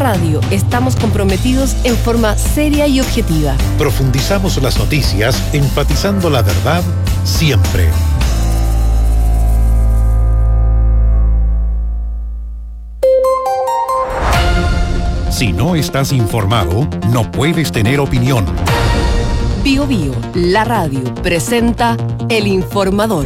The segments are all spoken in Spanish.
Radio estamos comprometidos en forma seria y objetiva. Profundizamos las noticias, enfatizando la verdad siempre. Si no estás informado, no puedes tener opinión. Bio Bio, la radio, presenta El Informador.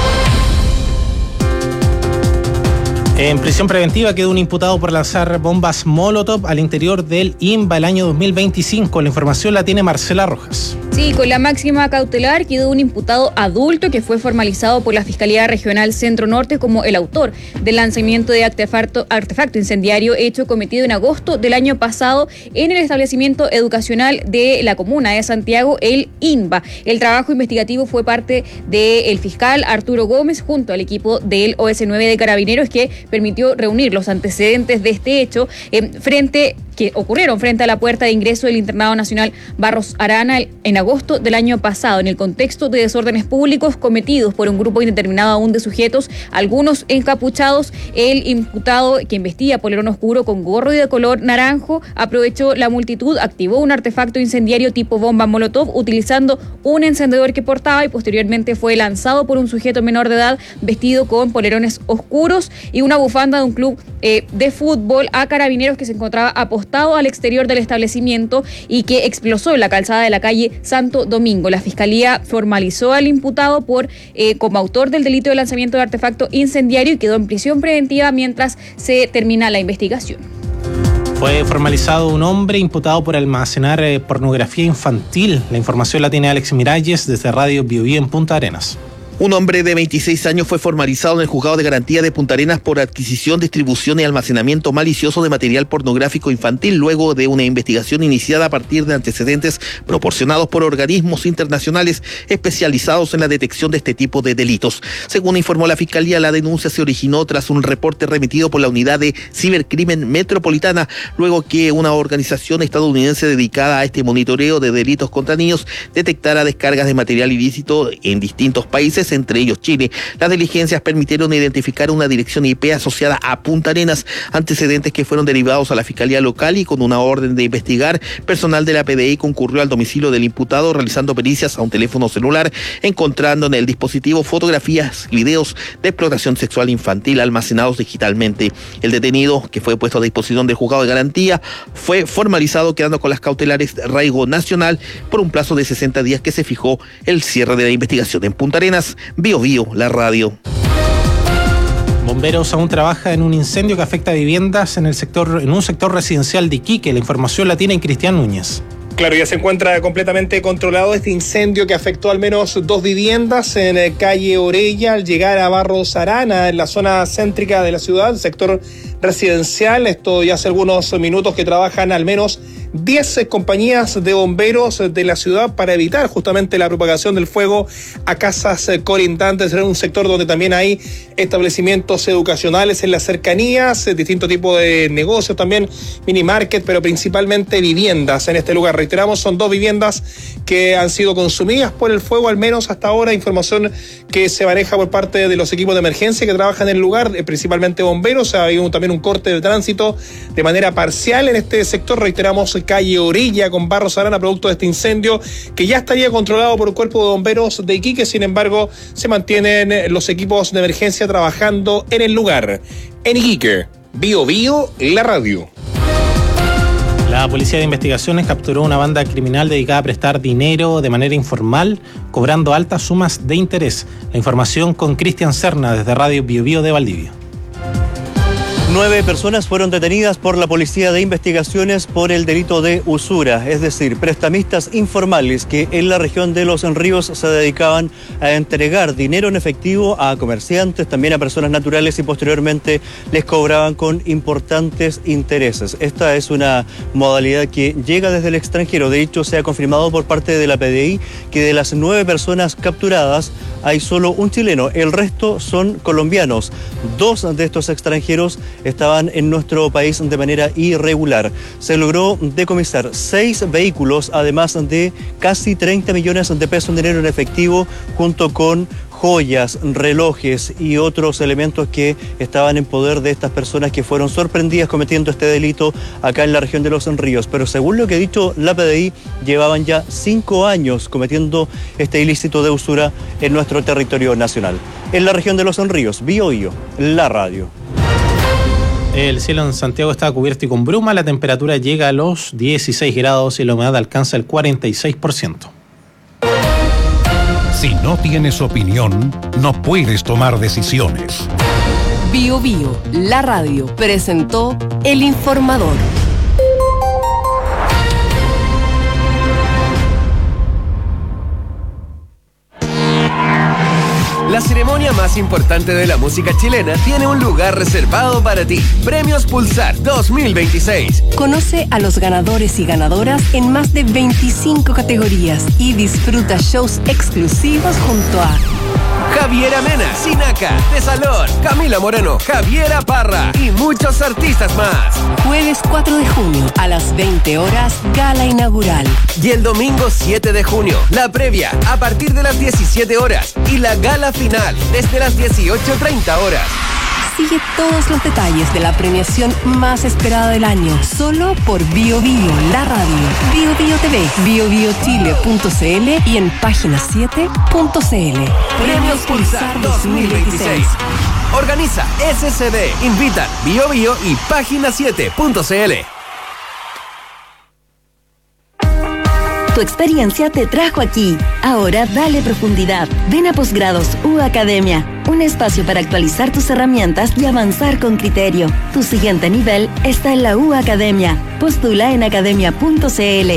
En prisión preventiva quedó un imputado por lanzar bombas Molotov al interior del INBA el año 2025. La información la tiene Marcela Rojas. Sí, con la máxima cautelar quedó un imputado adulto que fue formalizado por la Fiscalía Regional Centro Norte como el autor del lanzamiento de artefacto incendiario hecho cometido en agosto del año pasado en el establecimiento educacional de la comuna de Santiago, el INBA. El trabajo investigativo fue parte del fiscal Arturo Gómez junto al equipo del OS9 de Carabineros, que permitió reunir los antecedentes de este hecho que ocurrieron frente a la puerta de ingreso del Internado Nacional Barros Arana en agosto del año pasado, en el contexto de desórdenes públicos cometidos por un grupo indeterminado aún de sujetos, algunos encapuchados. El imputado, que vestía polerón oscuro con gorro y de color naranjo, aprovechó la multitud, activó un artefacto incendiario tipo bomba Molotov utilizando un encendedor que portaba y posteriormente fue lanzado por un sujeto menor de edad vestido con polerones oscuros y una bufanda de un club de fútbol a Carabineros que se encontraba apostado al exterior del establecimiento y que explosó en la calzada de la calle Santo Domingo. La Fiscalía formalizó al imputado como autor del delito de lanzamiento de artefacto incendiario y quedó en prisión preventiva mientras se termina la investigación. Fue formalizado un hombre imputado por almacenar pornografía infantil. La información la tiene Alex Miralles desde Radio Bio Bio en Punta Arenas. Un hombre de 26 años fue formalizado en el Juzgado de Garantía de Punta Arenas por adquisición, distribución y almacenamiento malicioso de material pornográfico infantil, luego de una investigación iniciada a partir de antecedentes proporcionados por organismos internacionales especializados en la detección de este tipo de delitos. Según informó la Fiscalía, la denuncia se originó tras un reporte remitido por la Unidad de Cibercrimen Metropolitana, luego que una organización estadounidense dedicada a este monitoreo de delitos contra niños detectara descargas de material ilícito en distintos países, entre ellos Chile. Las diligencias permitieron identificar una dirección IP asociada a Punta Arenas, antecedentes que fueron derivados a la Fiscalía Local, y con una orden de investigar, personal de la PDI concurrió al domicilio del imputado realizando pericias a un teléfono celular, encontrando en el dispositivo fotografías y videos de explotación sexual infantil almacenados digitalmente. El detenido, que fue puesto a disposición del Juzgado de Garantía, fue formalizado quedando con las cautelares de arraigo nacional por un plazo de 60 días que se fijó el cierre de la investigación en Punta Arenas. Bio Bio, la radio. Bomberos aún trabaja en un incendio que afecta a viviendas en un sector residencial de Iquique. La información la tiene Cristian Núñez. Claro, ya se encuentra completamente controlado este incendio que afectó al menos 2 viviendas en calle Orella al llegar a Barros Arana, en la zona céntrica de la ciudad, sector residencial. Esto ya hace algunos minutos que trabajan al menos 10 compañías de bomberos de la ciudad para evitar justamente la propagación del fuego a casas colindantes. En un sector donde también hay establecimientos educacionales en las cercanías, distintos tipos de negocios también, mini market, pero principalmente viviendas en este lugar. Reiteramos, son 2 viviendas que han sido consumidas por el fuego, al menos hasta ahora. Información que se maneja por parte de los equipos de emergencia que trabajan en el lugar, principalmente bomberos. Ha habido también un corte de tránsito de manera parcial en este sector. Reiteramos, calle Orilla con Barros Arana, producto de este incendio que ya estaría controlado por el cuerpo de bomberos de Iquique. Sin embargo, se mantienen los equipos de emergencia trabajando en el lugar. En Iquique, Bio Bio, la radio. La Policía de Investigaciones capturó una banda criminal dedicada a prestar dinero de manera informal, cobrando altas sumas de interés. La información con Cristian Serna desde Radio Bio Bio de Valdivia. 9 personas fueron detenidas por la Policía de Investigaciones por el delito de usura, es decir, prestamistas informales que en la región de Los Ríos se dedicaban a entregar dinero en efectivo a comerciantes, también a personas naturales, y posteriormente les cobraban con importantes intereses. Esta es una modalidad que llega desde el extranjero. De hecho, se ha confirmado por parte de la PDI que de las 9 personas capturadas hay solo un chileno, el resto son colombianos. 2 de estos extranjeros estaban en nuestro país de manera irregular. Se logró decomisar 6 vehículos, además de casi 30 millones de pesos en dinero en efectivo, junto con joyas, relojes y otros elementos que estaban en poder de estas personas que fueron sorprendidas cometiendo este delito acá en la región de Los Ríos. Pero según lo que ha dicho la PDI, llevaban ya 5 años cometiendo este ilícito de usura en nuestro territorio nacional. En la región de Los Ríos, Bío Bío, la radio. El cielo en Santiago está cubierto y con bruma, la temperatura llega a los 16 grados y la humedad alcanza el 46%. Si no tienes opinión, no puedes tomar decisiones. Bío Bío, la radio, presentó El Informador. La ceremonia más importante de la música chilena tiene un lugar reservado para ti. Premios Pulsar 2026. Conoce a los ganadores y ganadoras en más de 25 categorías y disfruta shows exclusivos junto a Javiera Mena, Sinaca, Tesalón, Camila Moreno, Javiera Parra y muchos artistas más. Jueves 4 de junio a las 20 horas, gala inaugural. Y el domingo 7 de junio, la previa a partir de las 17 horas y la gala final desde las 18:30 horas. Sigue todos los detalles de la premiación más esperada del año, solo por Bío Bío, la radio, Bío Bío TV, biobiochile.cl y en página7.cl. Premios Pulsar 2026. Organiza SCD, invita Bío Bío y página7.cl. Tu experiencia te trajo aquí. Ahora dale profundidad. Ven a Posgrados U Academia, un espacio para actualizar tus herramientas y avanzar con criterio. Tu siguiente nivel está en la U Academia. Postula en academia.cl.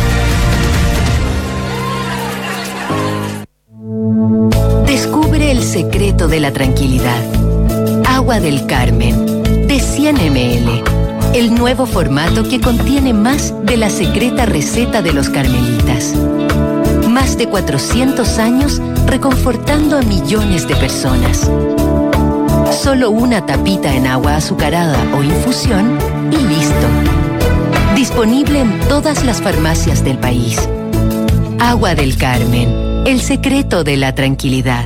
Descubre el secreto de la tranquilidad. Agua del Carmen, de 100 ml. El nuevo formato que contiene más de la secreta receta de los carmelitas. Más de 400 años reconfortando a millones de personas. Solo una tapita en agua azucarada o infusión y listo. Disponible en todas las farmacias del país. Agua del Carmen, el secreto de la tranquilidad.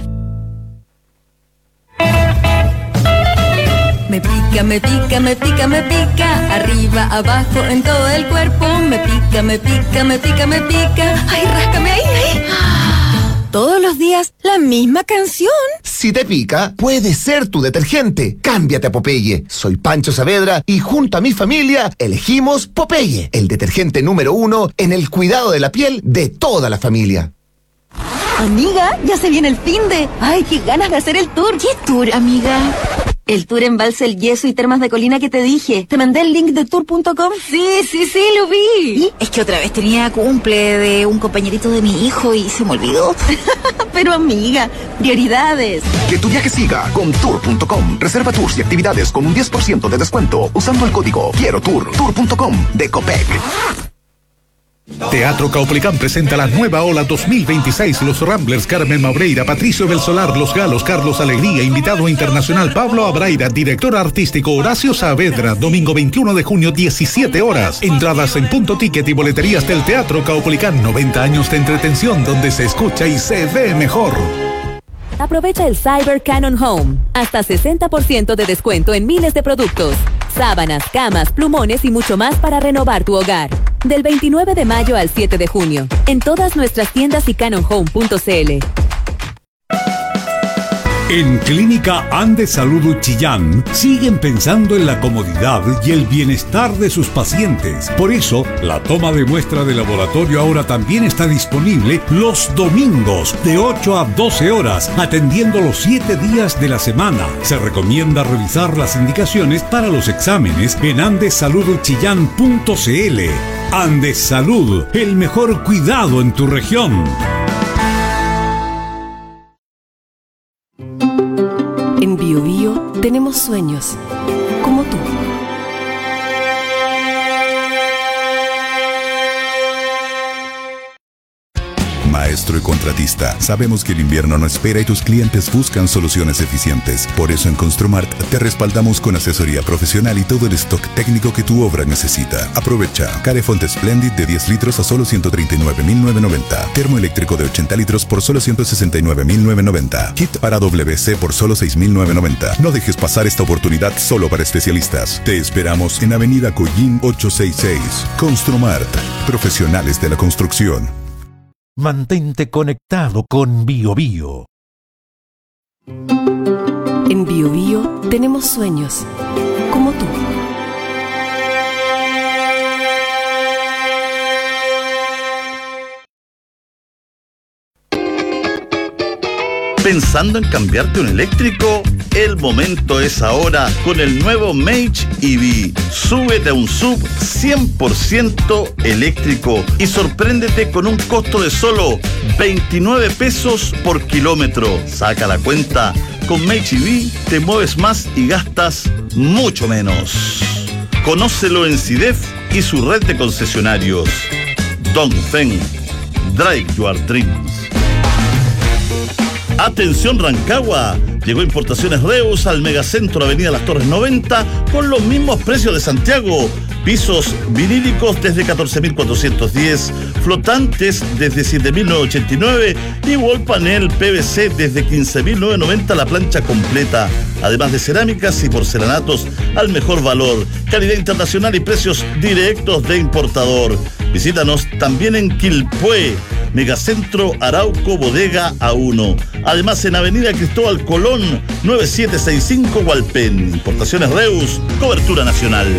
Me pica, me pica, me pica, me pica. Arriba, abajo, en todo el cuerpo. Me pica, me pica, me pica, me pica. Ay, ráscame ahí, ahí. Todos los días, la misma canción. Si te pica, puede ser tu detergente. Cámbiate a Popeye. Soy Pancho Saavedra y junto a mi familia elegimos Popeye, el detergente número 1 en el cuidado de la piel de toda la familia. Amiga, ya se viene el finde. Ay, qué ganas de hacer el tour. ¿Qué tour, amiga? El tour Embalse El Yeso y Termas de Colina que te dije. ¿Te mandé el link de tour.com? Sí, lo vi. ¿Y? Es que otra vez tenía cumple de un compañerito de mi hijo y se me olvidó. Pero amiga, prioridades. Que tu viaje siga con tour.com. Reserva tours y actividades con un 10% de descuento usando el código Quiero Tour. Tour.com de Copec. Teatro Caupolicán presenta la nueva ola 2026. Los Ramblers, Carmen Maureira, Patricio Belsolar, Los Galos, Carlos Alegría, invitado internacional Pablo Abraira, director artístico Horacio Saavedra, domingo 21 de junio, 17 horas. Entradas en Punto Ticket y boleterías del Teatro Caupolicán. 90 años de entretención donde se escucha y se ve mejor. Aprovecha el Cyber Canon Home. Hasta 60% de descuento en miles de productos. Sábanas, camas, plumones y mucho más para renovar tu hogar. Del 29 de mayo al 7 de junio. En todas nuestras tiendas y canonhome.cl. En Clínica Andes Salud Chillán siguen pensando en la comodidad y el bienestar de sus pacientes. Por eso, la toma de muestra de laboratorio ahora también está disponible los domingos de 8 a 12 horas, atendiendo los 7 días de la semana. Se recomienda revisar las indicaciones para los exámenes en andesaludchillán.cl. Andes Salud, el mejor cuidado en tu región. En Bío Bío tenemos sueños, como tú. maestro y contratista. Sabemos que el invierno no espera y tus clientes buscan soluciones eficientes. Por eso en Construmart te respaldamos con asesoría profesional y todo el stock técnico que tu obra necesita. Aprovecha. Carefont Splendid de 10 litros a solo 139.990. Termoeléctrico de 80 litros por solo 169.990. Kit para WC por solo 6.990. No dejes pasar esta oportunidad solo para especialistas. Te esperamos en Avenida Collín 866. Construmart. Profesionales de la construcción. Mantente conectado con BioBio. En BioBio tenemos sueños, como tú. ¿Pensando en cambiarte un eléctrico? El momento es ahora con el nuevo Mage EV. Súbete a un SUV 100% eléctrico y sorpréndete con un costo de solo 29 pesos por kilómetro. Saca la cuenta. Con Mage EV te mueves más y gastas mucho menos. Conócelo en CIDEF y su red de concesionarios. Dongfeng. Drive your dreams. Atención Rancagua, llegó Importaciones Reus al Megacentro Avenida Las Torres 90 con los mismos precios de Santiago. Pisos vinílicos desde 14.410, flotantes desde 7.989 y wall panel PVC desde 15.990 la plancha completa. Además de cerámicas y porcelanatos al mejor valor, calidad internacional y precios directos de importador. Visítanos también en Quilpué, Megacentro Arauco Bodega A1. Además en Avenida Cristóbal Colón 9765 Hualpén. Importaciones Reus, cobertura nacional.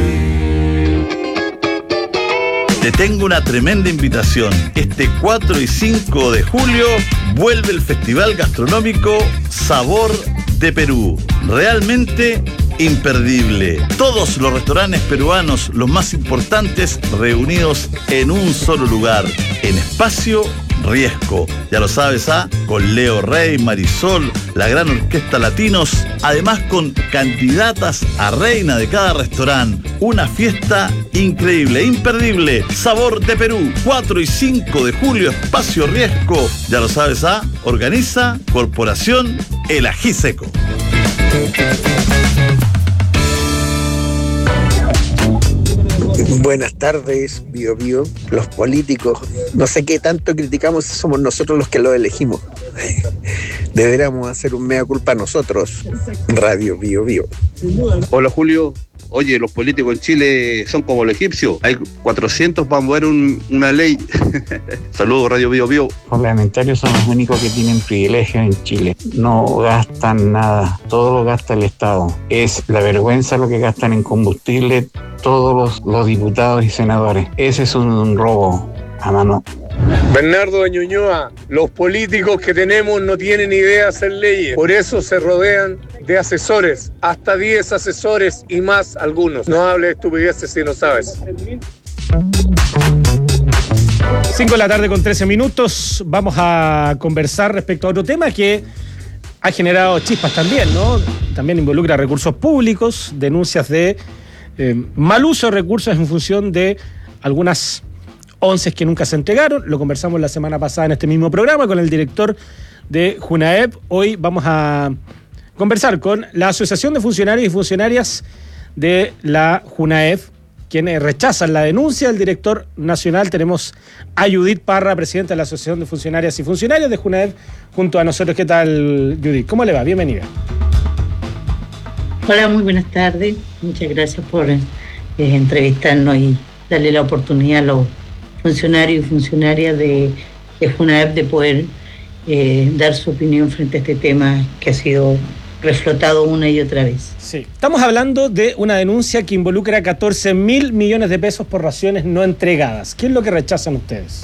Te tengo una tremenda invitación. Este 4 y 5 de julio vuelve el Festival Gastronómico Sabor de Perú. Realmente imperdible. Todos los restaurantes peruanos, los más importantes, reunidos en un solo lugar, en Espacio Riesco. Ya lo sabes, con Leo Rey, Marisol, la gran orquesta Latinos, además con candidatas a reina de cada restaurante. Una fiesta increíble, imperdible. Sabor de Perú, 4 y 5 de julio, Espacio Riesco. Ya lo sabes, organiza Corporación El Ají Seco. Buenas tardes, BioBio. Los políticos, no sé qué tanto criticamos si somos nosotros los que los elegimos. Deberíamos hacer un mea culpa nosotros, Radio BioBio. Hola Julio, oye, los políticos en Chile son como los egipcios, hay 400 para mover una ley. Saludos Radio BioBio. Los parlamentarios son los únicos que tienen privilegios en Chile, no gastan nada, todo lo gasta el Estado. Es la vergüenza lo que gastan en combustible todos los diputados y senadores. Ese es un robo a mano. Bernardo de Ñuñoa, los políticos que tenemos no tienen idea de hacer leyes, por eso se rodean de asesores, hasta 10 asesores y más algunos. No hables de estupideces si no sabes. 5 de la tarde con 13 minutos, vamos a conversar respecto a otro tema que ha generado chispas también, ¿no? También involucra recursos públicos, denuncias de mal uso de recursos en función de algunas onces que nunca se entregaron. Lo conversamos la semana pasada en este mismo programa con el director de JUNAEP. Hoy vamos a conversar con la Asociación de Funcionarios y Funcionarias de la JUNAEP, quienes rechazan la denuncia del director nacional. Tenemos a Judith Parra, presidenta de la Asociación de Funcionarias y Funcionarios de JUNAEP, junto a nosotros. ¿Qué tal, Judith? ¿Cómo le va? Bienvenida. Hola, muy buenas tardes. Muchas gracias por entrevistarnos y darle la oportunidad a los funcionarios y funcionarias de JUNAEP de poder dar su opinión frente a este tema que ha sido reflotado una y otra vez. Sí, estamos hablando de una denuncia que involucra 14.000 millones de pesos por raciones no entregadas. ¿Qué es lo que rechazan ustedes?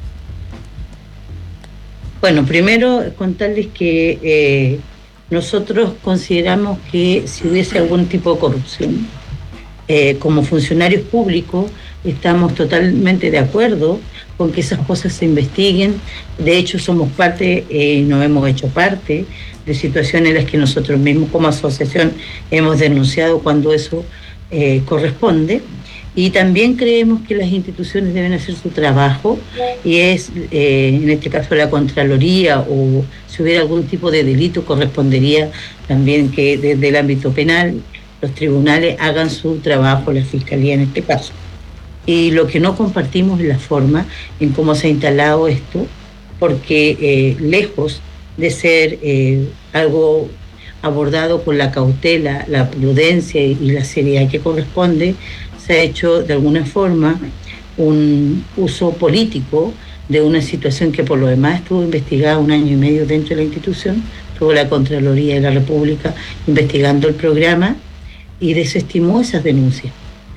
Bueno, primero contarles que nosotros consideramos que si hubiese algún tipo de corrupción, como funcionarios públicos estamos totalmente de acuerdo con que esas cosas se investiguen. De hecho, somos parte, nos hemos hecho parte de situaciones en las que nosotros mismos como asociación hemos denunciado cuando eso corresponde. Y también creemos que las instituciones deben hacer su trabajo, y es, en este caso, la Contraloría, o si hubiera algún tipo de delito, correspondería también que desde el ámbito penal los tribunales hagan su trabajo, la Fiscalía en este caso. Y lo que no compartimos es la forma en cómo se ha instalado esto, porque lejos de ser algo abordado con la cautela, la prudencia y la seriedad que corresponde, se ha hecho de alguna forma un uso político de una situación que por lo demás estuvo investigada 1 año y medio dentro de la institución. Estuvo la Contraloría de la República investigando el programa y desestimó esas denuncias.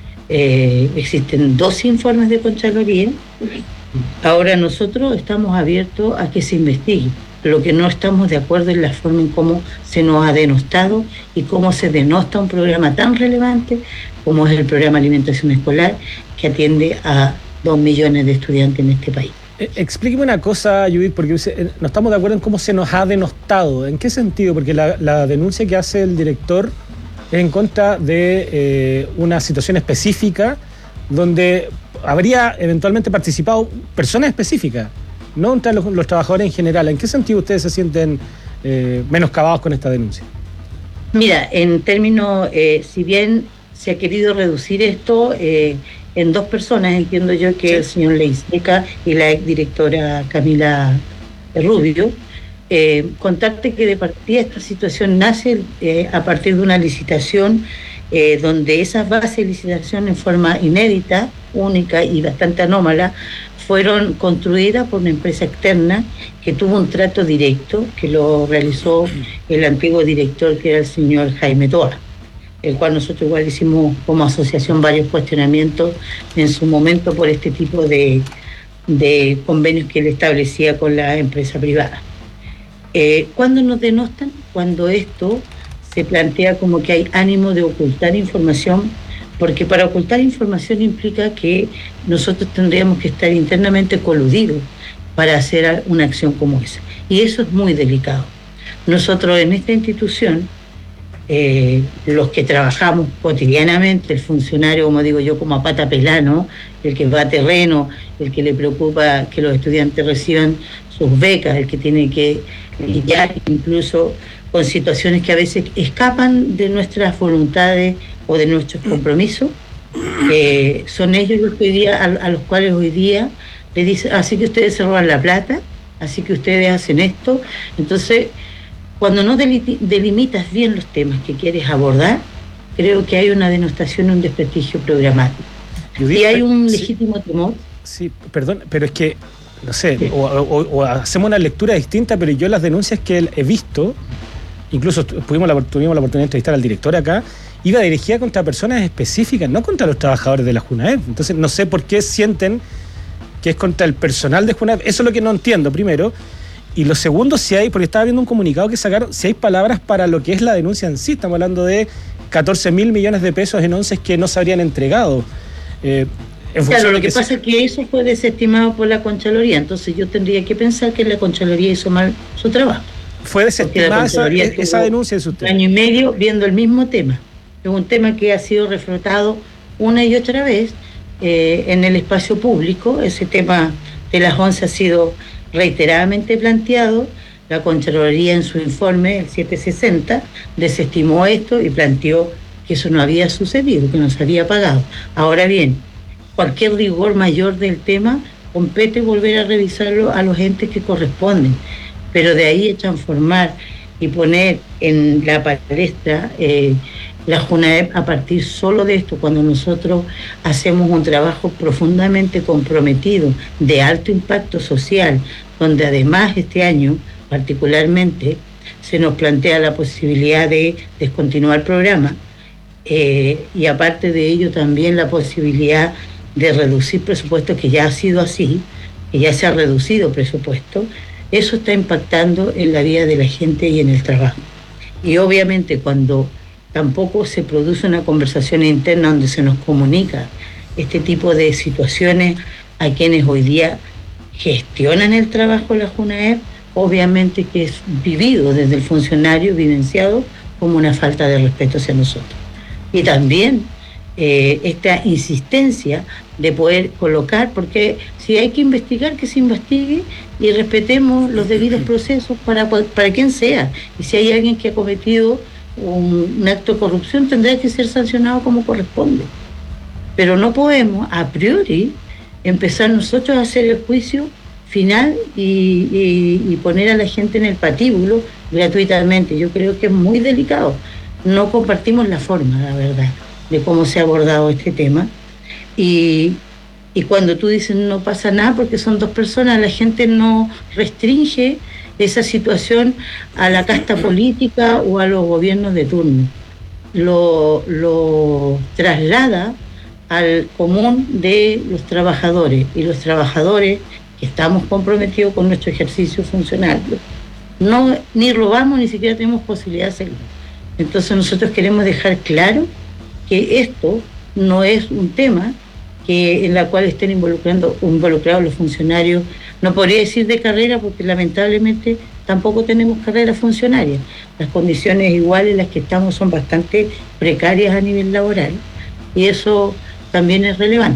Existen 2 informes de Contraloría. Ahora nosotros estamos abiertos a que se investigue. Lo que no estamos de acuerdo es la forma en cómo se nos ha denostado y cómo se denosta un programa tan relevante como es el programa Alimentación Escolar, que atiende a 2 millones de estudiantes en este país. Explíqueme una cosa, Judith, porque no estamos de acuerdo en cómo se nos ha denostado. ¿En qué sentido? Porque la denuncia que hace el director es en contra de una situación específica donde habría eventualmente participado personas específicas, no entre los trabajadores en general. ¿En qué sentido ustedes se sienten menoscabados con esta denuncia? Mira, en términos, si bien se ha querido reducir esto en 2 personas, entiendo yo que el señor Leiseca y la exdirectora Camila Rubio, contarte que de partida esta situación nace a partir de una licitación donde esas bases de licitación en forma inédita, única y bastante anómala, fueron construidas por una empresa externa que tuvo un trato directo, que lo realizó el antiguo director, que era el señor Jaime Toa, el cual nosotros igual hicimos como asociación varios cuestionamientos en su momento por este tipo de convenios que él establecía con la empresa privada. ¿Cuándo nos denostan? Cuando esto se plantea como que hay ánimo de ocultar información, porque para ocultar información implica que nosotros tendríamos que estar internamente coludidos para hacer una acción como esa. Y eso es muy delicado. Nosotros en esta institución, los que trabajamos cotidianamente, el funcionario, como digo yo, como a pata pelá, ¿no? El que va a terreno, el que le preocupa que los estudiantes reciban sus becas, el que tiene que lidiar incluso con situaciones que a veces escapan de nuestras voluntades o de nuestros compromisos, son ellos los que hoy día, a los cuales hoy día le dicen, así que ustedes se roban la plata, así que ustedes hacen esto. Entonces, cuando no delimitas bien los temas que quieres abordar, creo que hay una denostación y un desprestigio programático. Y hay un legítimo temor. Sí, perdón, pero es que, no sé, o hacemos una lectura distinta, pero yo las denuncias que he visto, incluso tuvimos la oportunidad de entrevistar al director acá, iba dirigida contra personas específicas, no contra los trabajadores de la Junaep. Entonces no sé por qué sienten que es contra el personal de Junaep. Eso es lo que no entiendo, primero. Y lo segundo, si hay, porque estaba viendo un comunicado que sacaron, si hay palabras para lo que es la denuncia en sí. Estamos hablando de 14.000 millones de pesos en onces que no se habrían entregado. Claro, lo que pasa es que eso fue desestimado por la Contraloría. Entonces yo tendría que pensar que la Contraloría hizo mal su trabajo. Fue desestimada esa denuncia de usted. 1 año y medio viendo el mismo tema. Es un tema que ha sido reflotado una y otra vez en el espacio público. Ese tema de las 11 ha sido reiteradamente planteado. La Contraloría en su informe, el 760, desestimó esto y planteó que eso no había sucedido, que no se había pagado. Ahora bien, cualquier rigor mayor del tema compete volver a revisarlo a los entes que corresponden, pero de ahí a transformar y poner en la palestra la Junaep a partir solo de esto, cuando nosotros hacemos un trabajo profundamente comprometido de alto impacto social, donde además este año particularmente se nos plantea la posibilidad de descontinuar el programa, y aparte de ello también la posibilidad de reducir presupuesto, que ya ha sido así, que ya se ha reducido presupuesto. Eso está impactando en la vida de la gente y en el trabajo. Y obviamente cuando tampoco se produce una conversación interna donde se nos comunica este tipo de situaciones a quienes hoy día gestionan el trabajo de la Junaep, obviamente que es vivido desde el funcionario, vivenciado como una falta de respeto hacia nosotros. Y también esta insistencia de poder colocar, porque si hay que investigar, que se investigue y respetemos los debidos procesos para quien sea. Y si hay alguien que ha cometido un acto de corrupción, tendrá que ser sancionado como corresponde. Pero no podemos, a priori, empezar nosotros a hacer el juicio final y poner a la gente en el patíbulo gratuitamente. Yo creo que es muy delicado. No compartimos la forma, la verdad, de cómo se ha abordado este tema. Y cuando tú dices no pasa nada porque son dos personas, la gente no restringe esa situación a la casta política o a los gobiernos de turno. Lo traslada al común de los trabajadores, y los trabajadores que estamos comprometidos con nuestro ejercicio funcionario no ni robamos, ni siquiera tenemos posibilidad de hacerlo. Entonces nosotros queremos dejar claro que esto no es un tema en la cual estén involucrados los funcionarios, no podría decir de carrera, porque lamentablemente tampoco tenemos carrera funcionaria. Las condiciones iguales en las que estamos son bastante precarias a nivel laboral, y eso también es relevante.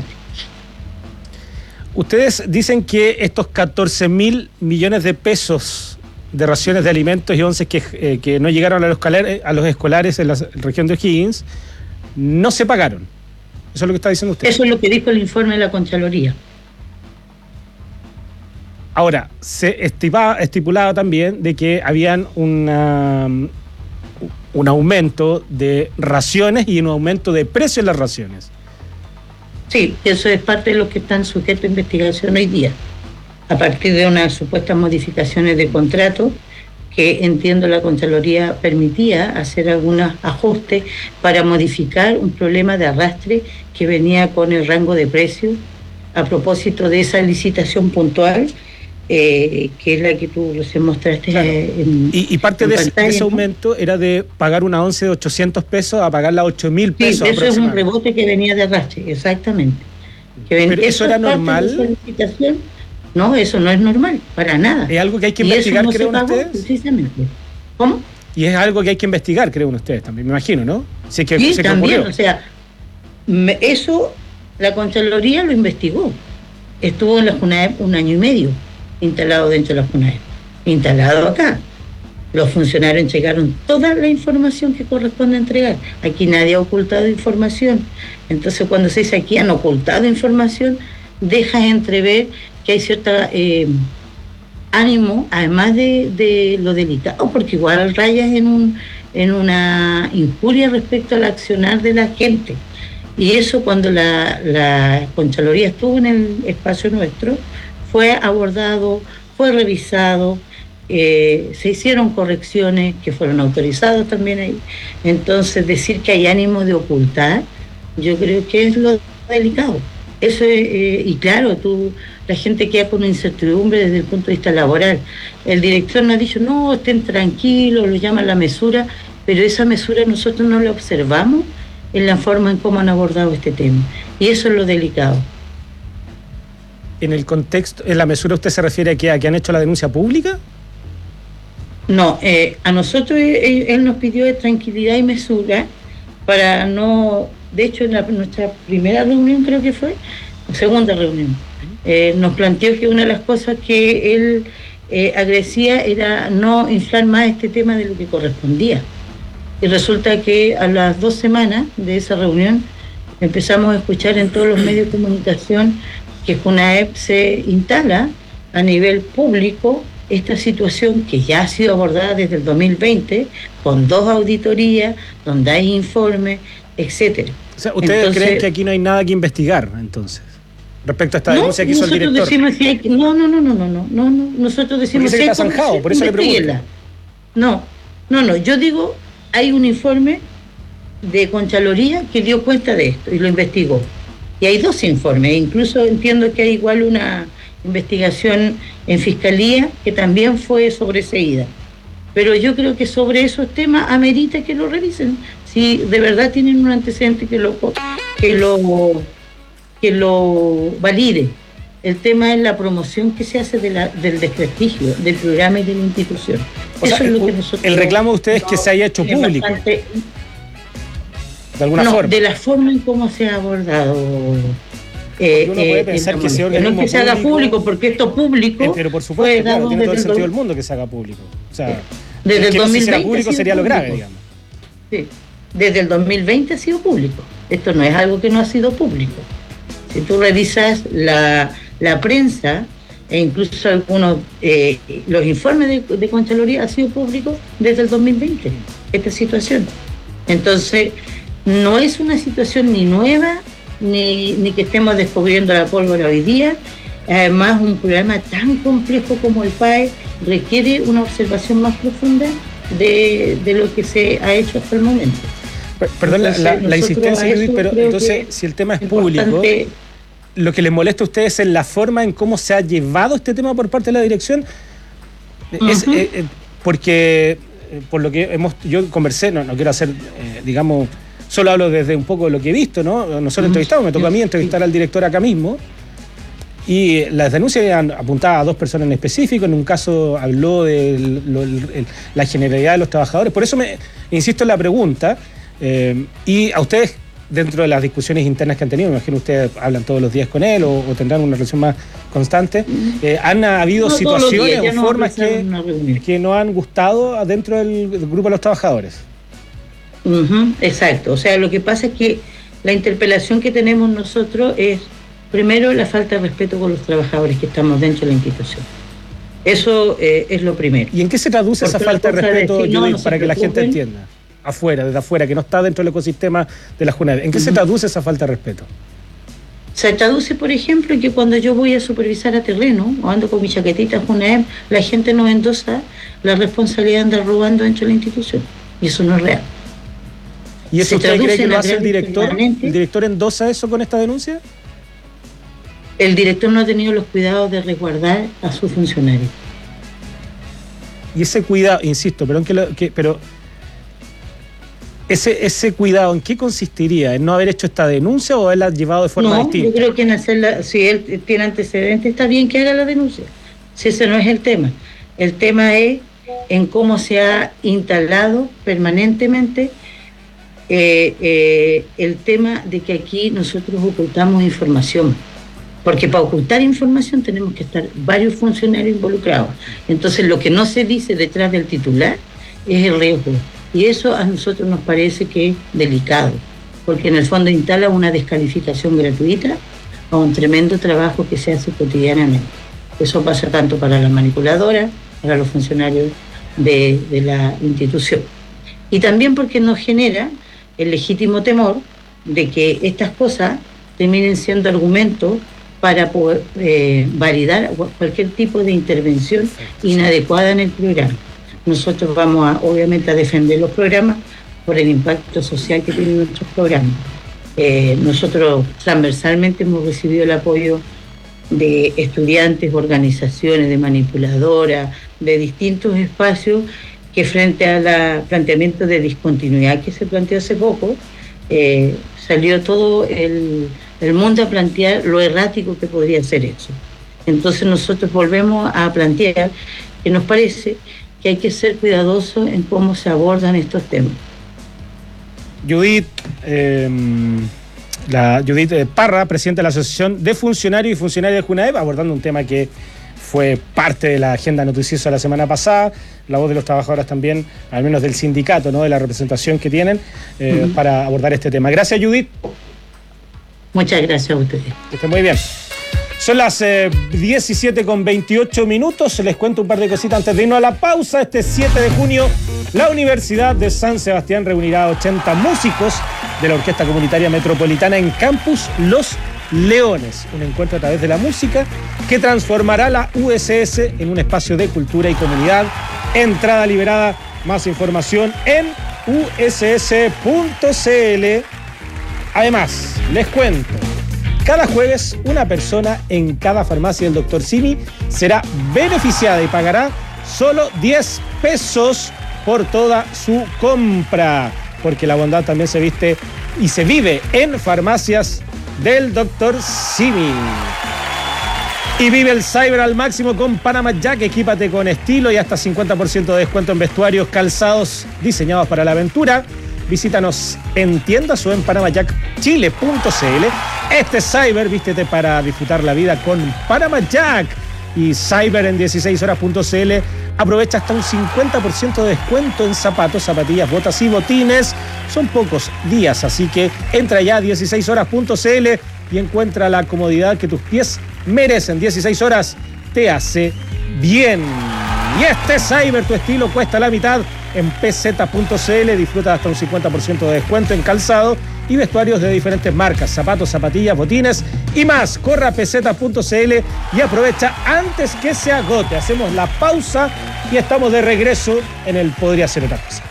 Ustedes dicen que estos 14.000 millones de pesos de raciones de alimentos y onces que no llegaron a los escolares en la región de O'Higgins no se pagaron. ¿Eso es lo que está diciendo usted? Eso es lo que dijo el informe de la Contraloría. Ahora, se estipulaba también de que habían un aumento de raciones y un aumento de precio en las raciones. Sí, eso es parte de lo que están sujetos a investigación hoy día, a partir de unas supuestas modificaciones de contrato que entiendo la Contraloría permitía hacer algunos ajustes para modificar un problema de arrastre que venía con el rango de precios a propósito de esa licitación puntual, que es la que tú recién mostraste. Claro. Y parte de ese aumento era de pagar una once de 800 pesos a pagarla 8.000 pesos. Sí, eso es un rebote que venía de arrastre, exactamente. ¿Pero eso era normal? No, eso no es normal, para nada. ¿Es algo que hay que investigar, creen ustedes? Precisamente. ¿Cómo? Y es algo que hay que investigar, creen ustedes también, me imagino, ¿no? Sí, también, o sea, eso la Contraloría lo investigó. Estuvo en la JUNAEP 1 año y medio, instalado dentro de la JUNAEP, instalado acá. Los funcionarios entregaron toda la información que corresponde entregar. Aquí nadie ha ocultado información. Entonces, cuando se dice aquí han ocultado información, deja entrever que hay cierta ánimo, además de lo delicado, porque igual rayas en una injuria respecto al accionar de la gente. Y eso, cuando la Contraloría estuvo en el espacio nuestro, fue abordado, fue revisado, se hicieron correcciones que fueron autorizadas también ahí. Entonces, decir que hay ánimo de ocultar, yo creo que es lo delicado. Eso es, y claro, la gente queda con una incertidumbre desde el punto de vista laboral. El director nos ha dicho, no, estén tranquilos, lo llaman la mesura, pero esa mesura nosotros no la observamos en la forma en cómo han abordado este tema. Y eso es lo delicado. En el contexto, en la mesura, ¿usted se refiere a que han hecho la denuncia pública? No, a nosotros él nos pidió de tranquilidad y mesura para no... De hecho, en nuestra primera reunión, creo que fue, segunda reunión, nos planteó que una de las cosas que él agradecía era no inflar más este tema de lo que correspondía. Y resulta que a las 2 semanas de esa reunión empezamos a escuchar en todos los medios de comunicación que JUNAEP se instala a nivel público esta situación que ya ha sido abordada desde el 2020, con 2 auditorías, donde hay informes, etcétera. O sea, ¿ustedes creen que aquí no hay nada que investigar, entonces, respecto a esta denuncia que hizo el director? Decimos si hay, no, nosotros decimos que está zanjado, por eso le pregunto. No, yo digo, hay un informe de Contraloría que dio cuenta de esto y lo investigó. Y hay 2 informes, incluso entiendo que hay igual una investigación en Fiscalía que también fue sobreseída. Pero yo creo que sobre esos temas amerita que lo revisen. Si de verdad tienen un antecedente que lo valide. El tema es la promoción que se hace del desprestigio del programa y de la institución. Eso es lo que nosotros... El reclamo de ustedes es que se haya hecho público. de alguna forma. De la forma en cómo se ha abordado. Uno puede pensar que ese organismo no es que se haga público, porque esto público. Pero por supuesto, claro, tiene todo el sentido del mundo que se haga público. O sea, desde el 2020 si fuera público sería lo grave, digamos. Sí. Desde el 2020 ha sido público. Esto no es algo que no ha sido público. Si tú revisas la prensa e incluso algunos los informes de Contraloría han sido públicos desde el 2020, esta situación. Entonces, no es una situación ni nueva, ni que estemos descubriendo la pólvora hoy día. Además, un programa tan complejo como el PAE requiere una observación más profunda de lo que se ha hecho hasta el momento. Perdón la insistencia, Judith, pero entonces, si el tema es público, lo que les molesta a ustedes es la forma en cómo se ha llevado este tema por parte de la dirección. Porque, por lo que yo conversé, no quiero hacer, digamos, solo hablo desde un poco de lo que he visto, ¿no? Nosotros entrevistamos, me tocó a mí entrevistar al director acá mismo, y las denuncias eran apuntadas a 2 personas en específico. En un caso habló de la generalidad de los trabajadores. Por eso insisto en la pregunta, y a ustedes, dentro de las discusiones internas que han tenido, me imagino ustedes hablan todos los días con él o tendrán una relación más constante, ¿han habido situaciones o formas que no han gustado dentro del grupo de los trabajadores? Exacto, o sea, lo que pasa es que la interpelación que tenemos nosotros es, primero, la falta de respeto con los trabajadores que estamos dentro de la institución. Eso es lo primero. ¿Y en qué se traduce esa falta de respeto, Judith, para que la gente entienda? Desde afuera, que no está dentro del ecosistema de la JUNAEV. ¿En qué se traduce esa falta de respeto? Se traduce, por ejemplo, en que cuando yo voy a supervisar a terreno o ando con mi chaquetita JUNAEV, la gente no endosa la responsabilidad de andar robando dentro de la institución. Y eso no es real. ¿Y eso usted cree que lo hace el director? ¿El director endosa eso con esta denuncia? El director no ha tenido los cuidados de resguardar a sus funcionarios. Y ese cuidado, insisto, pero ese cuidado, ¿en qué consistiría? ¿En no haber hecho esta denuncia o haberla llevado de forma distinta? Yo creo que en hacerla, si él tiene antecedentes, está bien que haga la denuncia. Si ese no es el tema. El tema es en cómo se ha instalado permanentemente el tema de que aquí nosotros ocultamos información. Porque para ocultar información tenemos que estar varios funcionarios involucrados. Entonces, lo que no se dice detrás del titular es el riesgo. Y eso a nosotros nos parece que es delicado, porque en el fondo instala una descalificación gratuita a un tremendo trabajo que se hace cotidianamente. Eso pasa tanto para la manipuladora, para los funcionarios de la institución. Y también porque nos genera el legítimo temor de que estas cosas terminen siendo argumentos para poder validar cualquier tipo de intervención inadecuada en el programa. Nosotros vamos obviamente a defender los programas por el impacto social que tienen nuestros programas. Nosotros transversalmente hemos recibido el apoyo de estudiantes, organizaciones, de manipuladoras, de distintos espacios que frente al planteamiento de discontinuidad que se planteó hace poco, salió todo el mundo a plantear lo errático que podría ser eso. Entonces nosotros volvemos a plantear que nos parece que hay que ser cuidadosos en cómo se abordan estos temas. Judith Parra, presidenta de la Asociación de Funcionarios y Funcionarias de JUNAEV, abordando un tema que fue parte de la agenda noticiosa la semana pasada, la voz de los trabajadores también, al menos del sindicato, ¿no?, de la representación que tienen para abordar este tema. Gracias, Judith. Muchas gracias a ustedes. Que estén muy bien. Son las 17:28. Les cuento un par de cositas antes de irnos a la pausa. Este 7 de junio, la Universidad de San Sebastián reunirá a 80 músicos de la Orquesta Comunitaria Metropolitana en Campus Los Leones. Un encuentro a través de la música que transformará la USS en un espacio de cultura y comunidad. Entrada liberada. Más información en uss.cl. Además, les cuento. Cada jueves, una persona en cada farmacia del Dr. Simi será beneficiada y pagará solo 10 pesos por toda su compra. Porque la bondad también se viste y se vive en farmacias del Dr. Simi. Y vive el cyber al máximo con Panama Jack. Equípate con estilo y hasta 50% de descuento en vestuarios, calzados diseñados para la aventura. Visítanos en tiendas o en panamajackchile.cl. Este es Cyber, vístete para disfrutar la vida con Panama Jack. Y Cyber en 16horas.cl. Aprovecha hasta un 50% de descuento en zapatos, zapatillas, botas y botines. Son pocos días, así que entra ya a 16horas.cl y encuentra la comodidad que tus pies merecen. 16 horas te hace bien. Y este Cyber, tu estilo cuesta la mitad en pz.cl. Disfruta hasta un 50% de descuento en calzado y vestuarios de diferentes marcas, zapatos, zapatillas, botines y más. Corra a pz.cl y aprovecha antes que se agote. Hacemos la pausa y estamos de regreso en el Podría Ser Otra Cosa.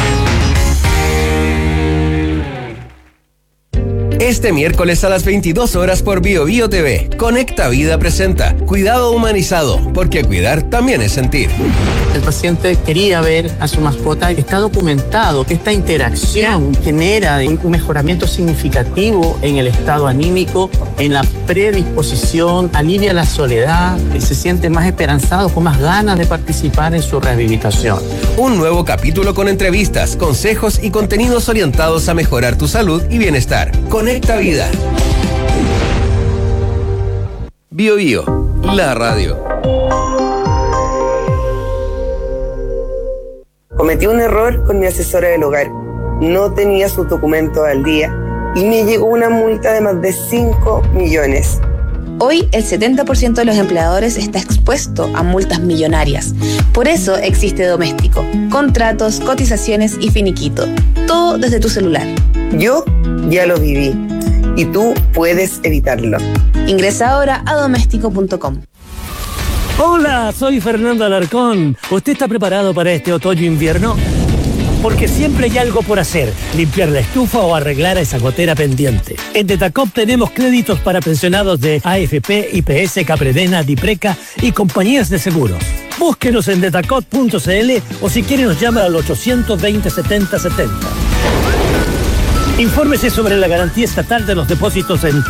Este miércoles a las 22 horas por BioBio TV, Conecta Vida presenta Cuidado Humanizado, porque cuidar también es sentir. El paciente quería ver a su mascota. Está documentado que esta interacción genera un mejoramiento significativo en el estado anímico, en la predisposición, alivia la soledad, se siente más esperanzado, con más ganas de participar en su rehabilitación. Un nuevo capítulo con entrevistas, consejos y contenidos orientados a mejorar tu salud y bienestar. Conecta Vida. BioBio, la radio. Cometí un error con mi asesora del hogar. No tenía sus documentos al día y me llegó una multa de más de 5 millones. Hoy el 70% de los empleadores está expuesto a multas millonarias. Por eso existe Doméstico. Contratos, cotizaciones y finiquito. Todo desde tu celular. Yo ya lo viví y tú puedes evitarlo. Ingresa ahora a doméstico.com. Hola, soy Fernando Alarcón. ¿Usted está preparado para este otoño-invierno? Porque siempre hay algo por hacer, limpiar la estufa o arreglar a esa gotera pendiente. En Detacop tenemos créditos para pensionados de AFP, IPS, Capredena, Dipreca y compañías de seguros. Búsquenos en detacop.cl o si quiere nos llama al 820-7070. Infórmese sobre la garantía estatal de los depósitos en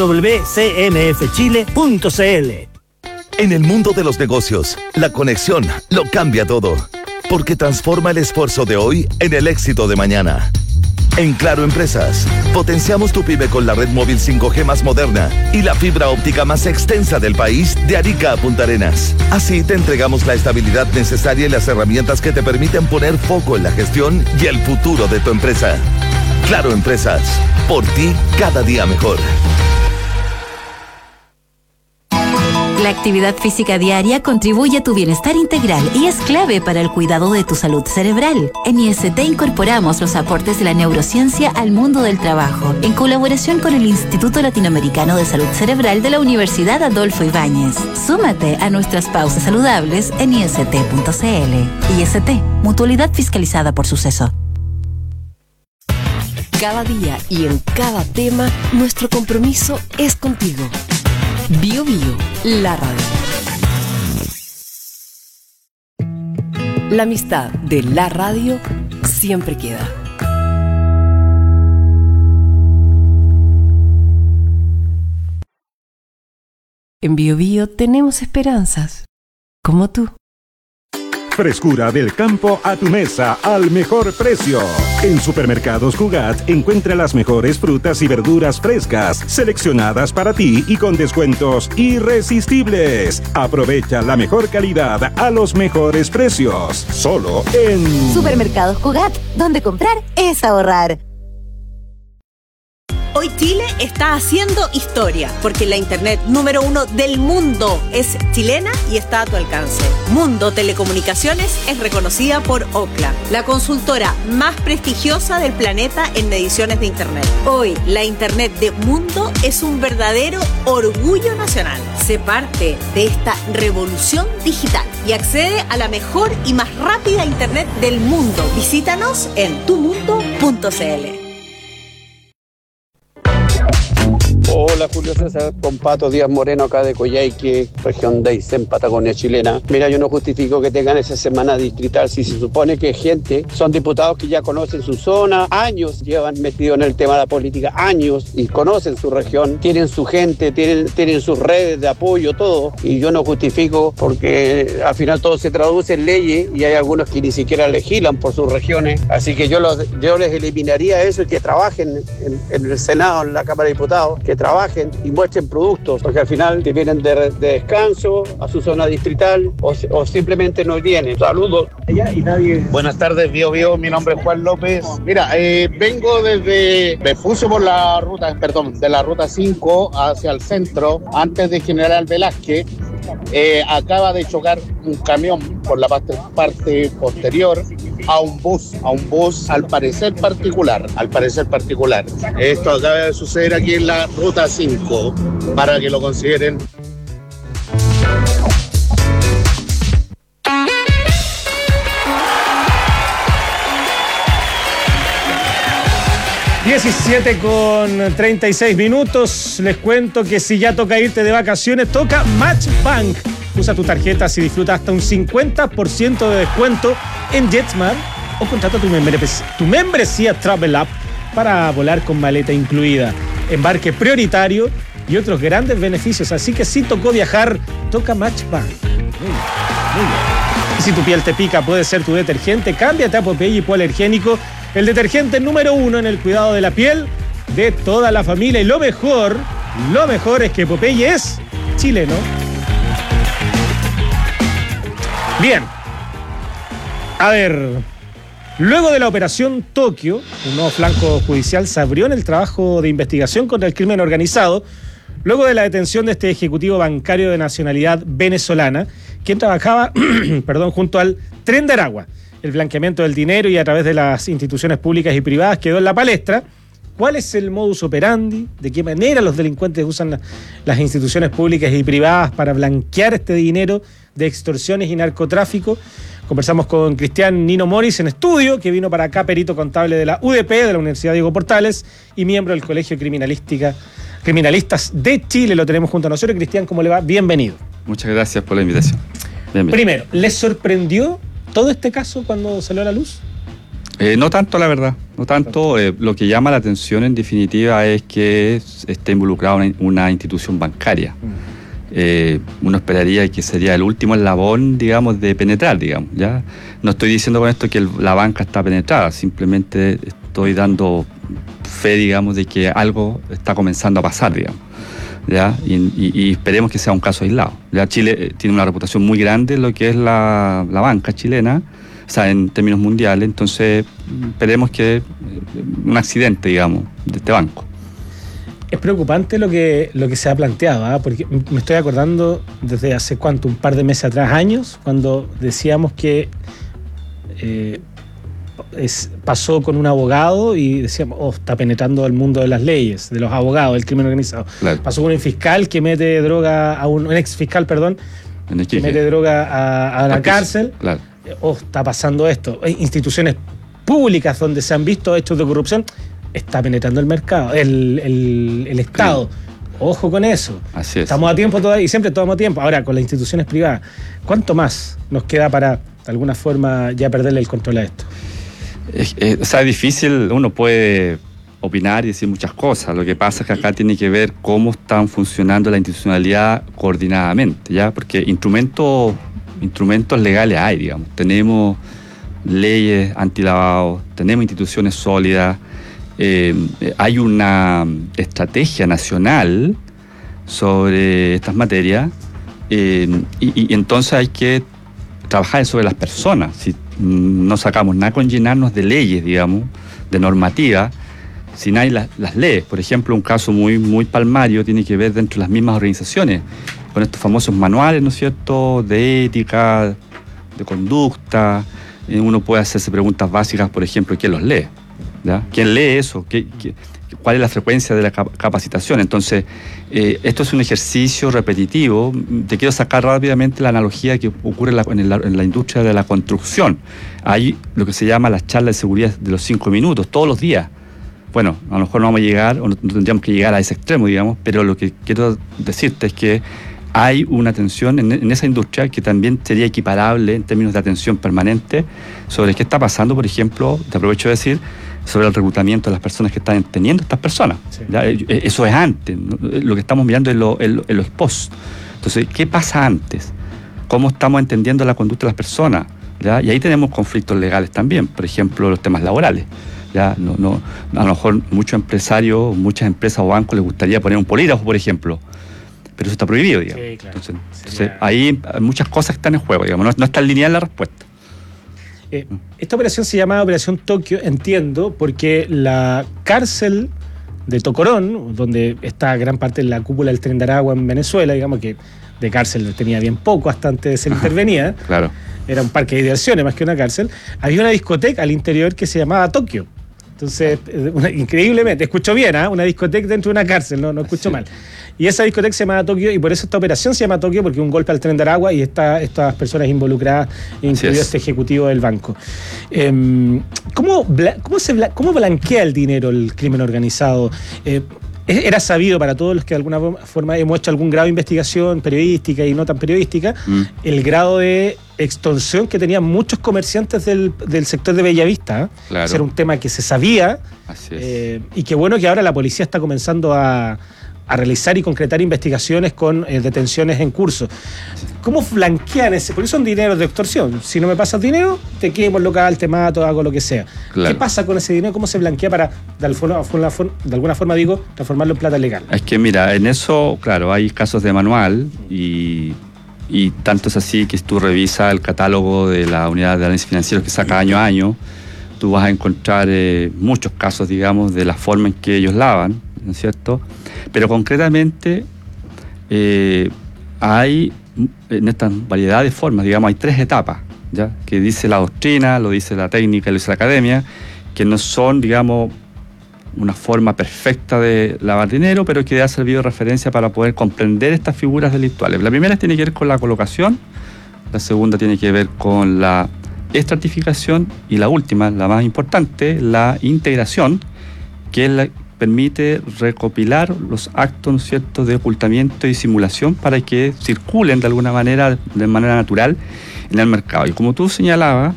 www.cmfchile.cl. En el mundo de los negocios, la conexión lo cambia todo, porque transforma el esfuerzo de hoy en el éxito de mañana. En Claro Empresas, potenciamos tu pyme con la red móvil 5G más moderna y la fibra óptica más extensa del país, de Arica a Punta Arenas. Así te entregamos la estabilidad necesaria y las herramientas que te permiten poner foco en la gestión y el futuro de tu empresa. Claro Empresas, por ti cada día mejor. La actividad física diaria contribuye a tu bienestar integral y es clave para el cuidado de tu salud cerebral. En IST incorporamos los aportes de la neurociencia al mundo del trabajo, en colaboración con el Instituto Latinoamericano de Salud Cerebral de la Universidad Adolfo Ibáñez. Súmate a nuestras pausas saludables en ist.cl. IST, mutualidad fiscalizada por Suceso. Cada día y en cada tema, nuestro compromiso es contigo. BioBio, la radio. La amistad de la radio siempre queda. En BioBio tenemos esperanzas, como tú. Frescura del campo a tu mesa al mejor precio. En Supermercados Cugat encuentra las mejores frutas y verduras frescas, seleccionadas para ti y con descuentos irresistibles. Aprovecha la mejor calidad a los mejores precios. Solo en Supermercados Cugat, donde comprar es ahorrar. Hoy Chile está haciendo historia, porque la internet número 1 del mundo es chilena y está a tu alcance. Mundo Telecomunicaciones es reconocida por Ookla, la consultora más prestigiosa del planeta en mediciones de internet. Hoy, la internet de Mundo es un verdadero orgullo nacional. Sé parte de esta revolución digital y accede a la mejor y más rápida internet del mundo. Visítanos en tumundo.cl. Hola Julio César, con Pato Díaz Moreno acá de Coyhaique, región de Aysén, Patagonia chilena. Mira, yo no justifico que tengan esa semana distrital si se supone que gente, son diputados que ya conocen su zona, años llevan metidos en el tema de la política, años, y conocen su región, tienen su gente, tienen sus redes de apoyo, todo, y yo no justifico porque al final todo se traduce en leyes y hay algunos que ni siquiera legislan por sus regiones, así que yo les eliminaría eso y que trabajen en el Senado, en la Cámara de Diputados, que trabajen y muestren productos, porque al final te vienen de descanso a su zona distrital o simplemente no vienen. Saludos. Buenas tardes, Bio Bio, mi nombre es Juan López. Mira, vengo me puse por de la ruta 5 hacia el centro, antes de General Velázquez. Acaba de chocar un camión por la parte posterior a un bus al parecer particular. Esto acaba de suceder aquí en la ruta 5, para que lo consideren. (17:36). Les cuento que si ya toca irte de vacaciones, toca Matchbank. Usa tu tarjeta y disfruta hasta un 50% de descuento en JetSmart o contrata tu membresía Travel App para volar con maleta incluida, embarque prioritario y otros grandes beneficios. Así que si tocó viajar, toca Matchbank. Muy bien. Y si tu piel te pica, puede ser tu detergente. Cámbiate a Popeye Hipoalergénico, el detergente número 1 en el cuidado de la piel de toda la familia. Y lo mejor es que Popeye es chileno. Bien. A ver, luego de la operación Tokio, un nuevo flanco judicial se abrió en el trabajo de investigación contra el crimen organizado, luego de la detención de este ejecutivo bancario de nacionalidad venezolana, quien trabajaba junto al Tren de Aragua. El blanqueamiento del dinero y a través de las instituciones públicas y privadas quedó en la palestra. ¿Cuál es el modus operandi? ¿De qué manera los delincuentes usan las instituciones públicas y privadas para blanquear este dinero de extorsiones y narcotráfico? Conversamos con Cristian Nino Moris en estudio, que vino para acá, perito contable de la UDP, de la Universidad Diego Portales, y miembro del Colegio Criminalistas de Chile. Lo tenemos junto a nosotros. Cristian, ¿cómo le va? Bienvenido. Muchas gracias por la invitación. Bienvenido. Primero, ¿les sorprendió todo este caso cuando salió a la luz? No tanto, la verdad. No tanto. Lo que llama la atención, en definitiva, es que esté involucrado una institución bancaria. Uno esperaría que sería el último eslabón, digamos, de penetrar, digamos, ¿ya? No estoy diciendo con esto que la banca está penetrada, simplemente estoy dando fe, digamos, de que algo está comenzando a pasar, digamos, ¿ya? Y esperemos que sea un caso aislado. Ya Chile tiene una reputación muy grande en lo que es la banca chilena, o sea, en términos mundiales, entonces esperemos que un accidente, digamos, de este banco. Es preocupante lo que se ha planteado, ¿eh? Porque me estoy acordando desde hace un par de meses atrás, años, cuando decíamos que pasó con un abogado y decíamos, está penetrando el mundo de las leyes, de los abogados, del crimen organizado. Claro. Pasó con un fiscal que mete droga un ex fiscal, que mete droga a la cárcel. Claro. Está pasando esto. Hay instituciones públicas donde se han visto hechos de corrupción. Está penetrando el mercado, el Estado. Ojo con eso. Así es. Estamos a tiempo todavía y siempre estamos a tiempo. Ahora, con las instituciones privadas, ¿cuánto más nos queda para, de alguna forma, ya perderle el control a esto? Es difícil, uno puede opinar y decir muchas cosas. Lo que pasa es que acá tiene que ver cómo están funcionando la institucionalidad coordinadamente, ¿ya? Porque instrumentos legales hay, digamos. Tenemos leyes antilavado, tenemos instituciones sólidas. Hay una estrategia nacional sobre estas materias y entonces hay que trabajar sobre las personas. Si no sacamos nada con llenarnos de leyes, digamos, de normativa, si no hay las leyes. Por ejemplo, un caso muy palmario tiene que ver dentro de las mismas organizaciones, con estos famosos manuales, ¿no es cierto?, de ética, de conducta. Uno puede hacerse preguntas básicas, por ejemplo, ¿quién los lee? ¿Ya? ¿Quién lee eso? ¿Cuál es la frecuencia de la capacitación? Entonces, esto es un ejercicio repetitivo. Te quiero sacar rápidamente la analogía que ocurre en la industria de la construcción. Hay lo que se llama las charlas de seguridad de los 5 minutos, todos los días. bueno, a lo mejor no vamos a llegar, o no tendríamos que llegar a ese extremo, digamos, pero lo que quiero decirte es que hay una tensión en esa industria que también sería equiparable en términos de atención permanente sobre qué está pasando, por ejemplo, te aprovecho de decir, sobre el reclutamiento de las personas que están teniendo estas personas. Sí. ¿Ya? Eso es antes, ¿no? Lo que estamos mirando es lo post. Entonces, ¿qué pasa antes? ¿Cómo estamos entendiendo la conducta de las personas? ¿Ya? Y ahí tenemos conflictos legales también, por ejemplo, los temas laborales. ¿Ya? A lo mejor muchos empresarios, muchas empresas o bancos les gustaría poner un polígrafo, por ejemplo, pero eso está prohibido, digamos. Sí, claro. Entonces, ahí hay muchas cosas que están en juego, digamos, no está lineal la respuesta. Esta operación se llama Operación Tokio, entiendo, porque la cárcel de Tocorón, donde está gran parte de la cúpula del Tren de Aragua en Venezuela, digamos que de cárcel tenía bien poco hasta antes de ser intervenida, claro. Era un parque de diversiones más que una cárcel, había una discoteca al interior que se llamaba Tokio. Entonces, increíblemente, escucho bien, una discoteca dentro de una cárcel, no escucho mal. Y esa discoteca se llama Tokio, y por eso esta operación se llama Tokio, porque un golpe al Tren de Aragua y estas personas involucradas, incluido este ejecutivo del banco. ¿Cómo blanquea el dinero el crimen organizado? Era sabido para todos los que de alguna forma hemos hecho algún grado de investigación periodística y no tan periodística, el grado de extorsión que tenían muchos comerciantes del sector de Bellavista. Claro. Ese era un tema que se sabía. Así es. Y qué bueno que ahora la policía está comenzando a realizar y concretar investigaciones con detenciones en curso. ¿Cómo blanquean ese? Porque son dineros de extorsión. Si no me pasas dinero, te quemo el local, te mato, hago lo que sea. Claro. ¿Qué pasa con ese dinero? ¿Cómo se blanquea para, de alguna forma, transformarlo en plata legal? Es que mira, en eso, claro, hay casos de manual y tanto es así que si tú revisas el catálogo de la unidad de análisis financiero que saca año a año, tú vas a encontrar muchos casos, digamos, de la forma en que ellos lavan, ¿no es cierto? Pero concretamente hay, en esta variedad de formas, digamos, hay 3 etapas, ¿ya? Que dice la doctrina, lo dice la técnica, lo dice la academia, que no son, digamos, una forma perfecta de lavar dinero, pero que ha servido de referencia para poder comprender estas figuras delictuales. La primera tiene que ver con la colocación, la segunda tiene que ver con la estratificación y la última, la más importante, la integración, que es la permite recopilar los actos, ¿no es cierto?, de ocultamiento y simulación para que circulen de alguna manera, de manera natural en el mercado. Y como tú señalabas,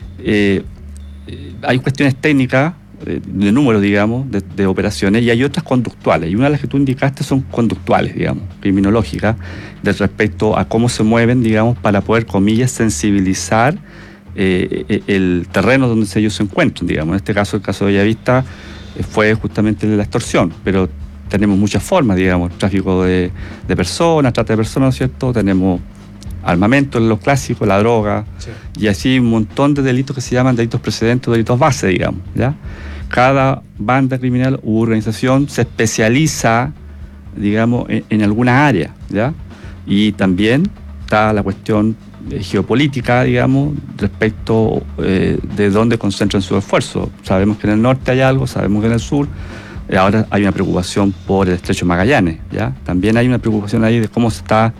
hay cuestiones técnicas, de números, digamos, de operaciones, y hay otras conductuales. Y una de las que tú indicaste son conductuales, digamos, criminológicas, respecto a cómo se mueven, digamos, para poder, comillas, sensibilizar el terreno donde ellos se encuentran, digamos. En este caso, el caso de Bellavista, fue justamente de la extorsión, pero tenemos muchas formas, digamos, tráfico de personas, trata de personas, ¿no es cierto? Tenemos armamento, los clásicos, la droga, sí. Y así un montón de delitos que se llaman delitos precedentes o delitos base, digamos, ¿ya? Cada banda criminal u organización se especializa, digamos, en alguna área, ¿ya? Y también está la cuestión geopolítica, digamos, respecto de dónde concentran su esfuerzo. Sabemos que en el norte hay algo, sabemos que en el sur, ahora hay una preocupación por el estrecho de Magallanes, ¿ya? También hay una preocupación ahí de cómo se está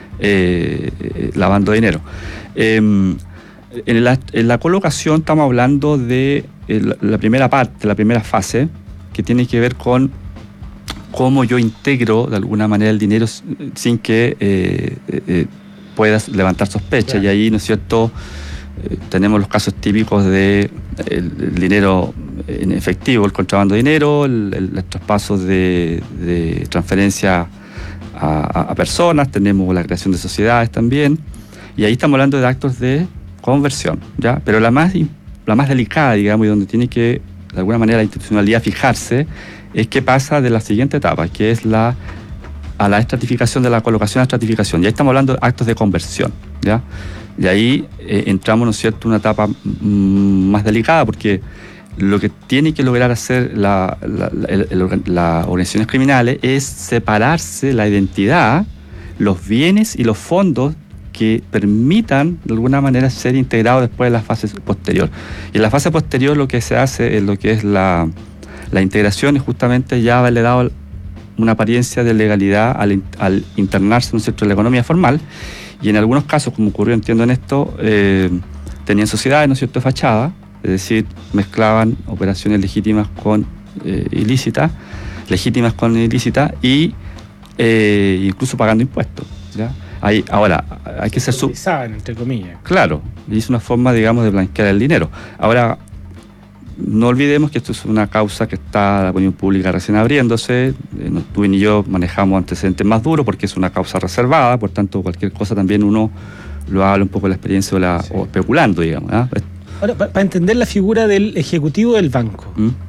lavando dinero. En la colocación estamos hablando de la primera parte, la primera fase, que tiene que ver con cómo yo integro de alguna manera el dinero sin que puedas levantar sospechas. Claro. Y ahí, ¿no es cierto?, tenemos los casos típicos de el dinero en efectivo, el contrabando de dinero, los traspasos de transferencia a personas, tenemos la creación de sociedades también, y ahí estamos hablando de actos de conversión, ¿ya? Pero la más delicada, digamos, y donde tiene que, de alguna manera, la institucionalidad fijarse, es qué pasa de la siguiente etapa, que es a la estratificación, de la colocación a estratificación. Ya estamos hablando de actos de conversión, ¿ya? Y ahí entramos, ¿no es cierto?, una etapa más delicada, porque lo que tiene que lograr hacer las organizaciones criminales es separarse la identidad, los bienes y los fondos que permitan, de alguna manera, ser integrados después de la fase posterior. Y en la fase posterior lo que se hace es lo que es la integración, y justamente ya haberle dado una apariencia de legalidad al internarse, ¿no es cierto?, en la economía formal. Y en algunos casos, como ocurrió, entiendo, en esto, tenían sociedades, ¿no es cierto?, de fachada, es decir, mezclaban operaciones legítimas con ilícitas, legítimas con ilícitas, y incluso pagando impuestos, ¿ya? Ahora, hay que ser entre comillas. Claro, y es una forma, digamos, de blanquear el dinero. Ahora, no olvidemos que esto es una causa que está la opinión pública recién abriéndose. Tú y yo manejamos antecedentes más duros porque es una causa reservada, por tanto, cualquier cosa también uno lo habla un poco de la experiencia o especulando, digamos, ¿eh? Ahora, para entender la figura del ejecutivo del banco,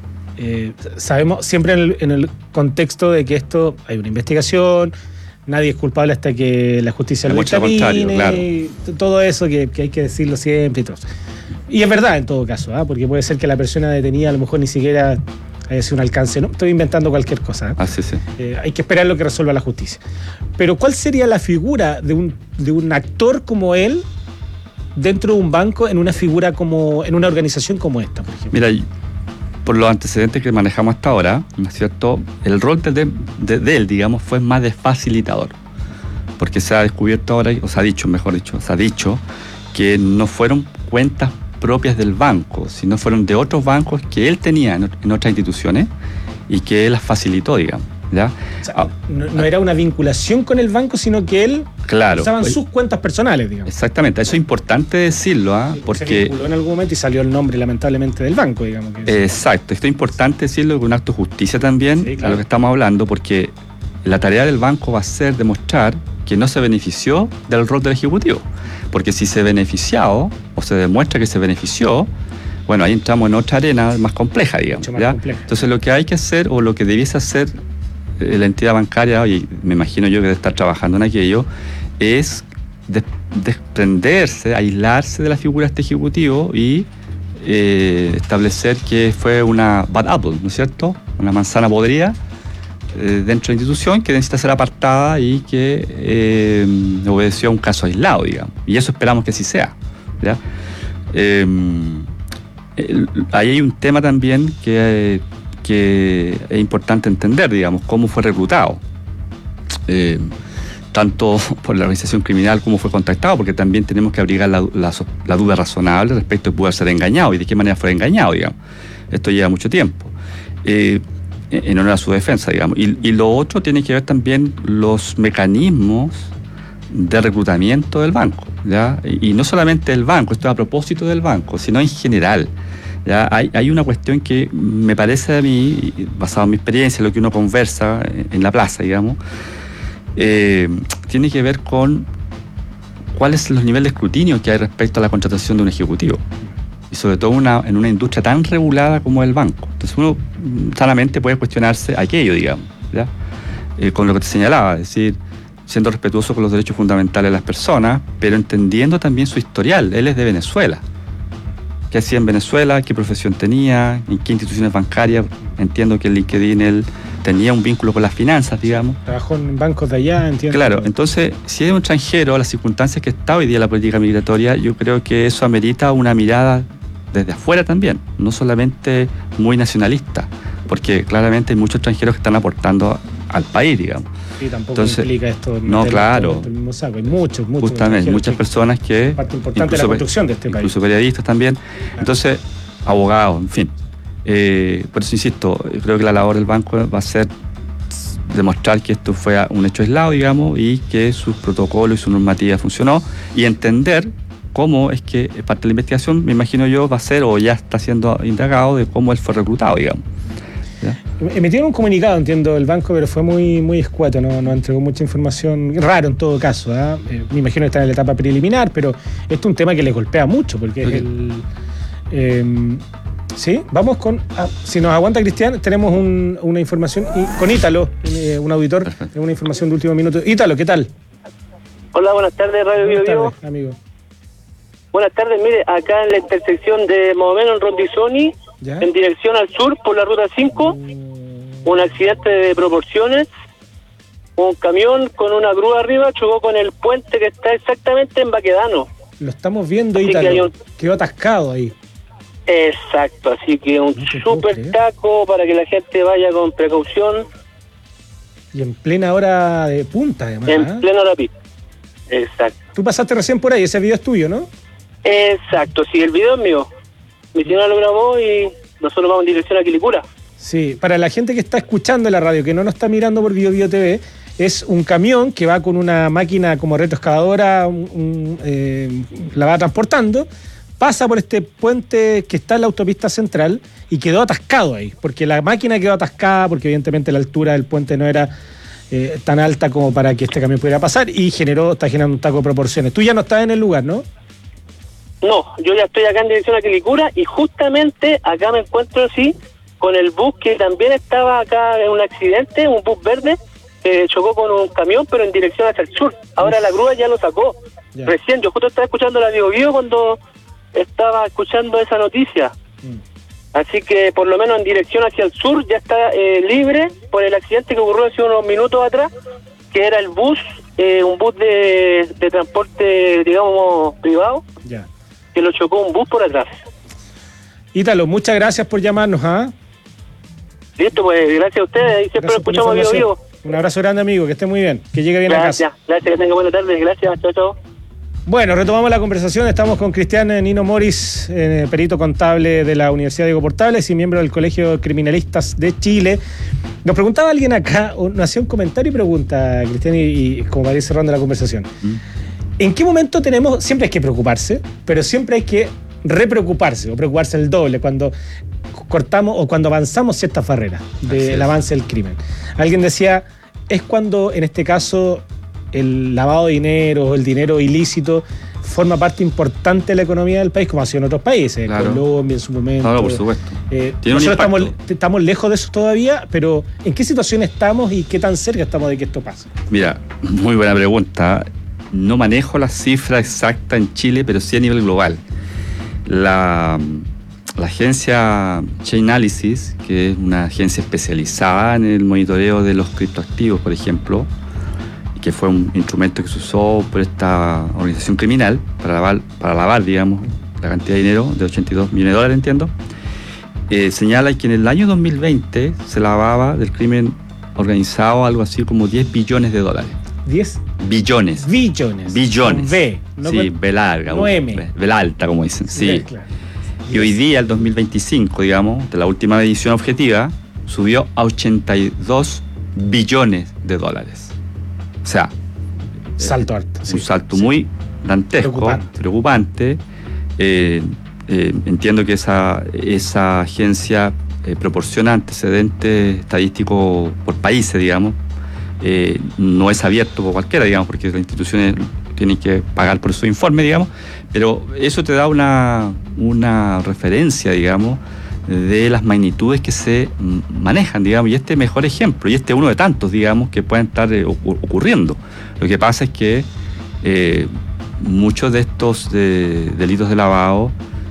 sabemos siempre en el contexto de que esto hay una investigación, nadie es culpable hasta que la justicia lo dictamine, claro. Todo eso que hay que decirlo siempre y todo. Y es verdad en todo caso, porque puede ser que la persona detenida a lo mejor ni siquiera haya sido un alcance, ¿no? Estoy inventando cualquier cosa. Sí. Hay que esperar lo que resuelva la justicia. Pero ¿cuál sería la figura de un actor como él dentro de un banco, en una figura en una organización como esta, por ejemplo? Mira, por los antecedentes que manejamos hasta ahora, ¿no es cierto? El rol de él, digamos, fue más de facilitador. Porque se ha descubierto ahora, o se ha dicho, mejor dicho, que no fueron cuentas propias del banco, sino fueron de otros bancos que él tenía en otras instituciones y que él las facilitó, digamos, ¿ya? O sea, no era una vinculación con el banco, sino que él usaban sus cuentas personales, digamos. Exactamente, eso es importante decirlo, porque se vinculó en algún momento y salió el nombre, lamentablemente, del banco, digamos. Exacto, esto es importante decirlo, que un acto de justicia también, claro, a lo que estamos hablando, porque la tarea del banco va a ser demostrar que no se benefició del rol del ejecutivo. Porque si se beneficiado, o se demuestra que se benefició, bueno, ahí entramos en otra arena más compleja, digamos. Más compleja. Entonces lo que hay que hacer, o lo que debiese hacer la entidad bancaria, y me imagino yo que debe estar trabajando en aquello, es desprenderse, aislarse de la figura de este ejecutivo y establecer que fue una bad apple, ¿no es cierto? Una manzana podrida dentro de la institución que necesita ser apartada y que obedeció a un caso aislado, digamos. Y eso esperamos que así sea, ¿ya? Ahí hay un tema también que es importante entender, digamos, cómo fue reclutado. Tanto por la organización criminal como fue contactado, porque también tenemos que abrigar la duda razonable respecto de poder ser engañado y de qué manera fue engañado, digamos. Esto lleva mucho tiempo. En honor a su defensa, digamos. Y lo otro tiene que ver también los mecanismos de reclutamiento del banco, ¿ya? Y no solamente del banco, esto es a propósito del banco, sino en general, ¿ya? Hay una cuestión que me parece a mí, basado en mi experiencia, lo que uno conversa en la plaza, digamos, tiene que ver con cuáles son los niveles de escrutinio que hay respecto a la contratación de un ejecutivo. Y sobre todo en una industria tan regulada como el banco. Entonces uno sanamente puede cuestionarse aquello, digamos, ¿ya? Con lo que te señalaba, es decir, siendo respetuoso con los derechos fundamentales de las personas, pero entendiendo también su historial. Él es de Venezuela. ¿Qué hacía en Venezuela? ¿Qué profesión tenía? ¿En qué instituciones bancarias? Entiendo que en LinkedIn él tenía un vínculo con las finanzas, digamos. Trabajó en bancos de allá, entiendo. Claro, entonces, si es un extranjero, las circunstancias que está hoy día la política migratoria, yo creo que eso amerita una mirada desde afuera también, no solamente muy nacionalista, porque claramente hay muchos extranjeros que están aportando al país, digamos. Sí, tampoco implica esto. No, claro. El mismo saco. Hay muchos. Justamente, muchas personas que... Parte importante de la construcción de este país. Incluso periodistas también. Entonces, abogados, en fin. Por eso insisto, creo que la labor del banco va a ser demostrar que esto fue un hecho aislado, digamos, y que su protocolo y su normativa funcionó, y entender cómo es que parte de la investigación, me imagino yo, va a ser o ya está siendo indagado de cómo él fue reclutado, digamos. ¿Ya? Emitieron un comunicado, entiendo, del banco, pero fue muy escueto, no entregó mucha información, raro en todo caso, me imagino que está en la etapa preliminar, pero esto es un tema que le golpea mucho, porque es sí, vamos con... si nos aguanta Cristian, tenemos una información con Ítalo, un auditor, una información de último minuto. Ítalo, ¿qué tal? Hola, buenas tardes, Radio Bio Bio. Amigo. Buenas tardes, mire, acá en la intersección de más o menos en Rondizoni, en dirección al sur por la ruta 5, un accidente de proporciones, un camión con una grúa arriba chocó con el puente que está exactamente en Baquedano. Lo estamos viendo, Ítalo, quedó atascado ahí. Exacto, así que un súper taco para que la gente vaya con precaución. Y en plena hora de punta, además. En plena hora pico. Exacto. Tú pasaste recién por ahí, ese video es tuyo, ¿no? Exacto, sí, el video es mío. Mi señora lo grabó y nosotros vamos en dirección a Quilicura. Sí, para la gente que está escuchando en la radio, que no nos está mirando por Bio TV, es un camión que va con una máquina como retroexcavadora, la va transportando, pasa por este puente que está en la autopista central y quedó atascado ahí, porque la máquina quedó atascada, porque evidentemente la altura del puente no era tan alta como para que este camión pudiera pasar y está generando un taco de proporciones. Tú ya no estás en el lugar, ¿no? No, yo ya estoy acá en dirección a Quilicura y justamente acá me encuentro con el bus que también estaba acá en un accidente, un bus verde, chocó con un camión pero en dirección hacia el sur. Ahora la grúa ya lo sacó. Ya. Recién, yo justo estaba escuchando la Bio cuando estaba escuchando esa noticia. Así que por lo menos en dirección hacia el sur ya está libre por el accidente que ocurrió hace unos minutos atrás, que era el bus, un bus de transporte, digamos, privado, ya, que lo chocó un bus por atrás. Ítalo, muchas gracias por llamarnos, ¿ah? Listo, pues gracias a ustedes, y siempre lo escuchamos Bio. Un abrazo grande, amigo, que esté muy bien, que llegue bien a casa. Gracias, que tenga buena tarde, gracias, chao. Bueno, retomamos la conversación. Estamos con Cristian Nino Moris, perito contable de la Universidad Diego Portales y miembro del Colegio de Criminalistas de Chile. Nos preguntaba alguien acá, nos hacía un comentario y pregunta, Cristian, y como para ir cerrando la conversación. ¿En qué momento siempre hay que preocuparse, pero siempre hay que repreocuparse o preocuparse el doble cuando cortamos o cuando avanzamos ciertas barreras del avance del crimen? Alguien decía, es cuando en este caso el lavado de dinero o el dinero ilícito forma parte importante de la economía del país, como ha sido en otros países, claro. Colombia en su momento. Claro, por supuesto. Nosotros estamos lejos de eso todavía, pero ¿en qué situación estamos y qué tan cerca estamos de que esto pase? Mira, muy buena pregunta. No manejo la cifra exacta en Chile, pero sí a nivel global. La agencia Chainalysis, que es una agencia especializada en el monitoreo de los criptoactivos, por ejemplo, que fue un instrumento que se usó por esta organización criminal para lavar, digamos, la cantidad de dinero de 82 millones de dólares, entiendo, señala que en el año 2020 se lavaba del crimen organizado algo así como 10 billones de dólares. ¿10? Billones. Con B. No, sí, B larga. No M. B alta, como dicen. Sí. Claro. Y hoy día, el 2025, digamos, de la última medición objetiva, subió a 82 billones de dólares. O sea, salto alto. Un salto muy dantesco, preocupante. Entiendo que esa agencia proporciona antecedentes estadísticos por países, digamos. No es abierto por cualquiera, digamos, porque las instituciones tienen que pagar por su informe, digamos. Pero eso te da una referencia, digamos, de las magnitudes que se manejan, digamos, y este es mejor ejemplo, y este es uno de tantos, digamos, que pueden estar ocurriendo. Lo que pasa es que muchos de estos delitos de lavado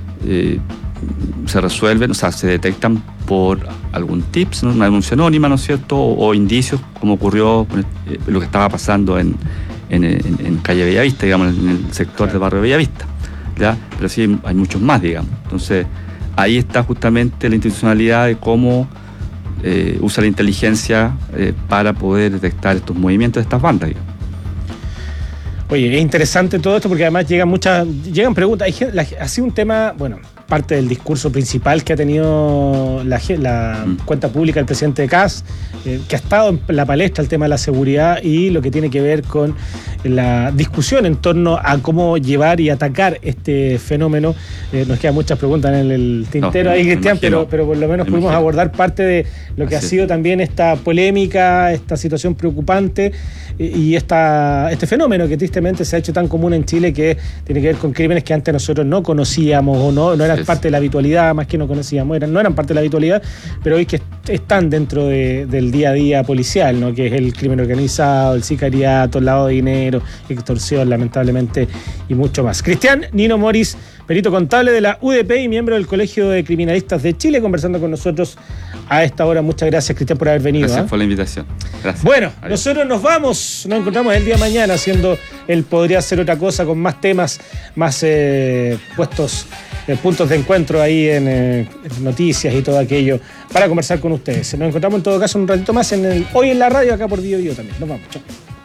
se resuelven, o sea, se detectan por algún tips, ¿no? Una denuncia anónima, ¿no es cierto?, o indicios, como ocurrió lo que estaba pasando en calle Bellavista, digamos, en el sector del barrio Bellavista, ¿ya? Pero sí hay muchos más, digamos. Entonces, ahí está justamente la institucionalidad de cómo usa la inteligencia para poder detectar estos movimientos de estas bandas, digamos. Oye, es interesante todo esto porque además llegan preguntas. Ha sido un tema, bueno, parte del discurso principal que ha tenido la cuenta pública del presidente Kast, que ha estado en la palestra el tema de la seguridad y lo que tiene que ver con la discusión en torno a cómo llevar y atacar este fenómeno. Nos quedan muchas preguntas en el tintero ahí, Cristian, pero por lo menos pudimos abordar parte de lo que ha sido también esta polémica, esta situación preocupante y este fenómeno que tristemente se ha hecho tan común en Chile, que tiene que ver con crímenes que antes nosotros no conocíamos o no eran parte de la habitualidad, más que no conocíamos, no eran parte de la habitualidad, pero hoy que están dentro del día a día policial, ¿no? Que es el crimen organizado, el sicariato, el lavado de dinero, extorsión, lamentablemente, y mucho más. Cristian Nino Moris, perito contable de la UDP y miembro del Colegio de Criminalistas de Chile, conversando con nosotros a esta hora. Muchas gracias, Cristian, por haber venido. Gracias por la invitación. Gracias. Bueno, nosotros nos vamos, nos encontramos el día de mañana haciendo el Podría Ser Otra Cosa, con más temas, más puntos de encuentro ahí en noticias y todo aquello para conversar con ustedes. Nos encontramos en todo caso un ratito más Hoy en la Radio, acá por Bio también. Nos vamos, chao.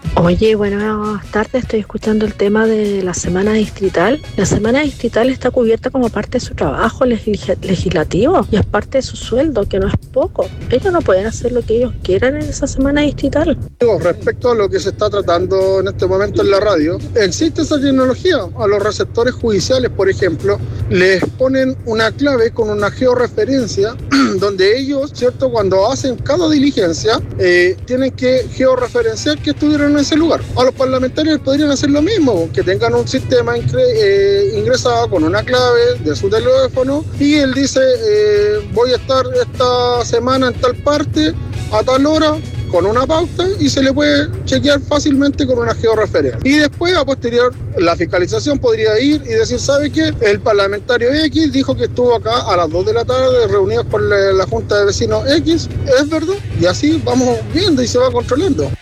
Oye, buenas tardes, estoy escuchando el tema de la semana distrital. La semana distrital está cubierta como parte de su trabajo legislativo y es parte de su sueldo, que no es poco. Ellos no pueden hacer lo que ellos quieran en esa semana distrital. Respecto a lo que se está tratando en este momento en la radio, existe esa tecnología. A los receptores judiciales, por ejemplo, les ponen una clave con una georreferencia donde ellos, ¿cierto?, cuando hacen cada diligencia, tienen que georreferenciar que estuvieron en ese lugar. A los parlamentarios podrían hacer lo mismo, que tengan un sistema ingresado con una clave de su teléfono y él dice, voy a estar esta semana en tal parte, a tal hora, con una pauta, y se le puede chequear fácilmente con una georreferencia. Y después, a posterior, la fiscalización podría ir y decir, ¿sabe qué? El parlamentario X dijo que estuvo acá a las 2 de la tarde reunidos con la Junta de Vecinos X, ¿es verdad? Y así vamos viendo y se va controlando.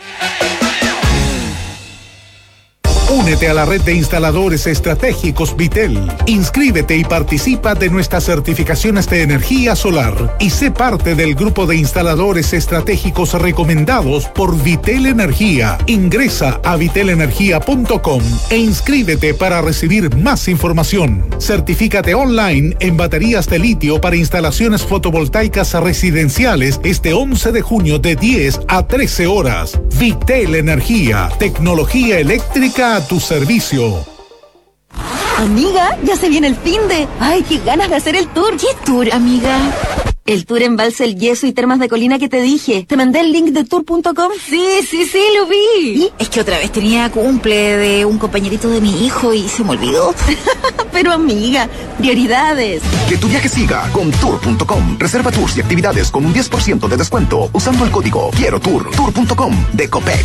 Únete a la red de instaladores estratégicos Vitel. Inscríbete y participa de nuestras certificaciones de energía solar y sé parte del grupo de instaladores estratégicos recomendados por Vitel Energía. Ingresa a vitelenergia.com e inscríbete para recibir más información. Certifícate online en baterías de litio para instalaciones fotovoltaicas residenciales este 11 de junio de 10 a 13 horas. Vitel Energía, tecnología eléctrica a tu servicio. Amiga, ya se viene el finde. Ay, qué ganas de hacer el tour. ¿Qué tour, amiga? El tour Embalse El Yeso y Termas de Colina que te dije. ¿Te mandé el link de tour.com? Sí, lo vi. ¿Y? Es que otra vez tenía cumple de un compañerito de mi hijo y se me olvidó. Pero amiga, prioridades. Que tu viaje siga con tour.com. Reserva tours y actividades con un 10% de descuento usando el código Quiero Tour. Tour.com de Copec.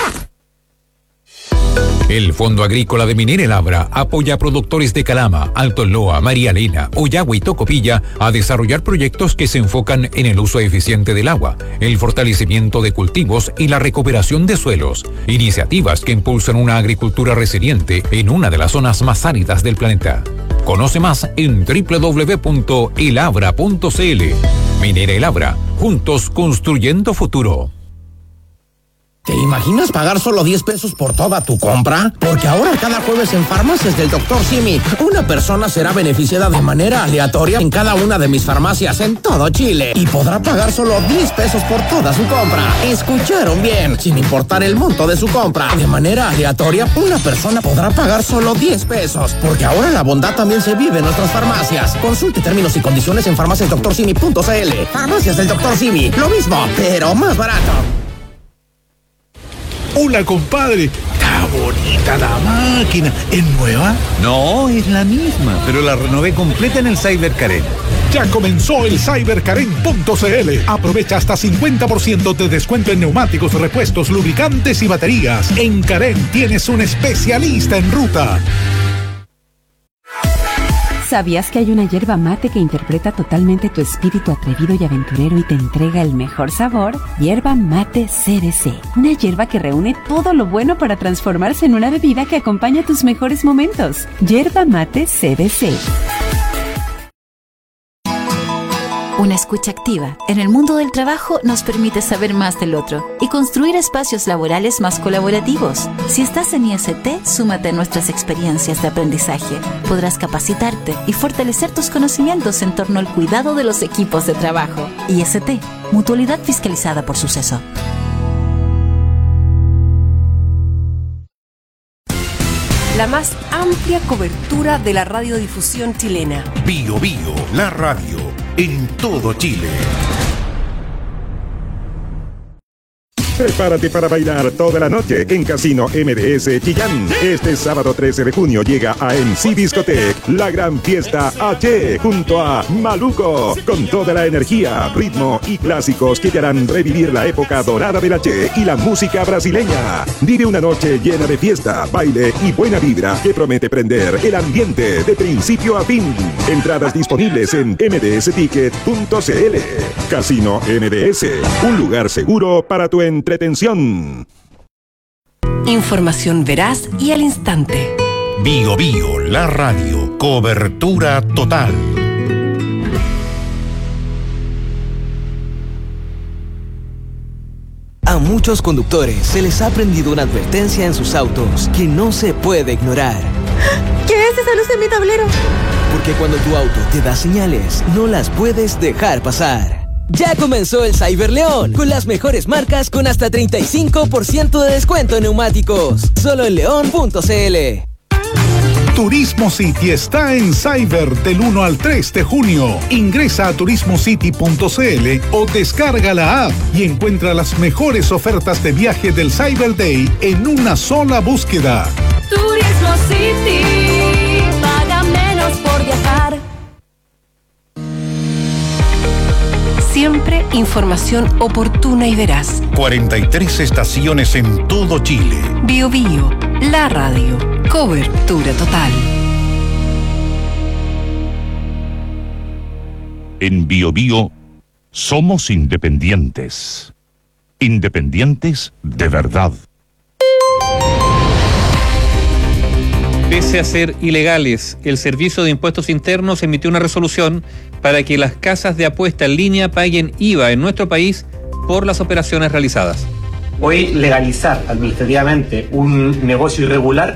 El Fondo Agrícola de Minera El Abra apoya a productores de Calama, Alto Loa, María Elena, Oyagua y Tocopilla a desarrollar proyectos que se enfocan en el uso eficiente del agua, el fortalecimiento de cultivos y la recuperación de suelos. Iniciativas que impulsan una agricultura resiliente en una de las zonas más áridas del planeta. Conoce más en www.elabra.cl. Minera El Abra, juntos construyendo futuro. ¿Te imaginas pagar solo 10 pesos por toda tu compra? Porque ahora cada jueves en Farmacias del Dr. Simi, una persona será beneficiada de manera aleatoria en cada una de mis farmacias en todo Chile y podrá pagar solo 10 pesos por toda su compra. ¿Escucharon bien? Sin importar el monto de su compra. De manera aleatoria, una persona podrá pagar solo 10 pesos. Porque ahora la bondad también se vive en nuestras farmacias. Consulte términos y condiciones en farmaciasdoctorsimi.cl. Farmacias del Dr. Simi, lo mismo, pero más barato. Hola, compadre. Está bonita la máquina. ¿Es nueva? No, es la misma, pero la renové completa en el Cyber Karen. Ya comenzó el cyberkaren.cl. Aprovecha hasta 50% de descuento en neumáticos, repuestos, lubricantes y baterías. En Karen tienes un especialista en ruta. ¿Sabías que hay una yerba mate que interpreta totalmente tu espíritu atrevido y aventurero y te entrega el mejor sabor? Yerba Mate CBC. Una yerba que reúne todo lo bueno para transformarse en una bebida que acompaña tus mejores momentos. Yerba Mate CBC. Una escucha activa en el mundo del trabajo nos permite saber más del otro y construir espacios laborales más colaborativos. Si estás en IST, súmate a nuestras experiencias de aprendizaje. Podrás capacitarte y fortalecer tus conocimientos en torno al cuidado de los equipos de trabajo. IST, Mutualidad Fiscalizada por Suceso. La más amplia cobertura de la radiodifusión chilena. Bio Bio, la radio, en todo Chile. Prepárate para bailar toda la noche en Casino MDS Chillán. Este sábado 13 de junio llega a MC Discotec, la gran fiesta H, junto a Maluco, con toda la energía, ritmo y clásicos que te harán revivir la época dorada del H y la música brasileña. Vive una noche llena de fiesta, baile y buena vibra que promete prender el ambiente de principio a fin. Entradas disponibles en mdsticket.cl. Casino MDS, un lugar seguro para tu entretención. Información veraz y al instante. Bio Bio, la radio, cobertura total. A muchos conductores se les ha prendido una advertencia en sus autos que no se puede ignorar. ¿Qué es esa luz en mi tablero? Porque cuando tu auto te da señales, no las puedes dejar pasar. Ya comenzó el Cyber León, con las mejores marcas con hasta 35% de descuento en neumáticos. Solo en león.cl. Turismo City está en Cyber del 1 al 3 de junio. Ingresa a turismocity.cl o descarga la app y encuentra las mejores ofertas de viaje del Cyber Day en una sola búsqueda. Turismo City, paga menos por viajar. Siempre información oportuna y veraz. 43 estaciones en todo Chile. Bio Bio, la radio. Cobertura total. En Bio Bio somos independientes. Independientes de verdad. Pese a ser ilegales, el Servicio de Impuestos Internos emitió una resolución para que las casas de apuesta en línea paguen IVA en nuestro país por las operaciones realizadas. Hoy legalizar administrativamente un negocio irregular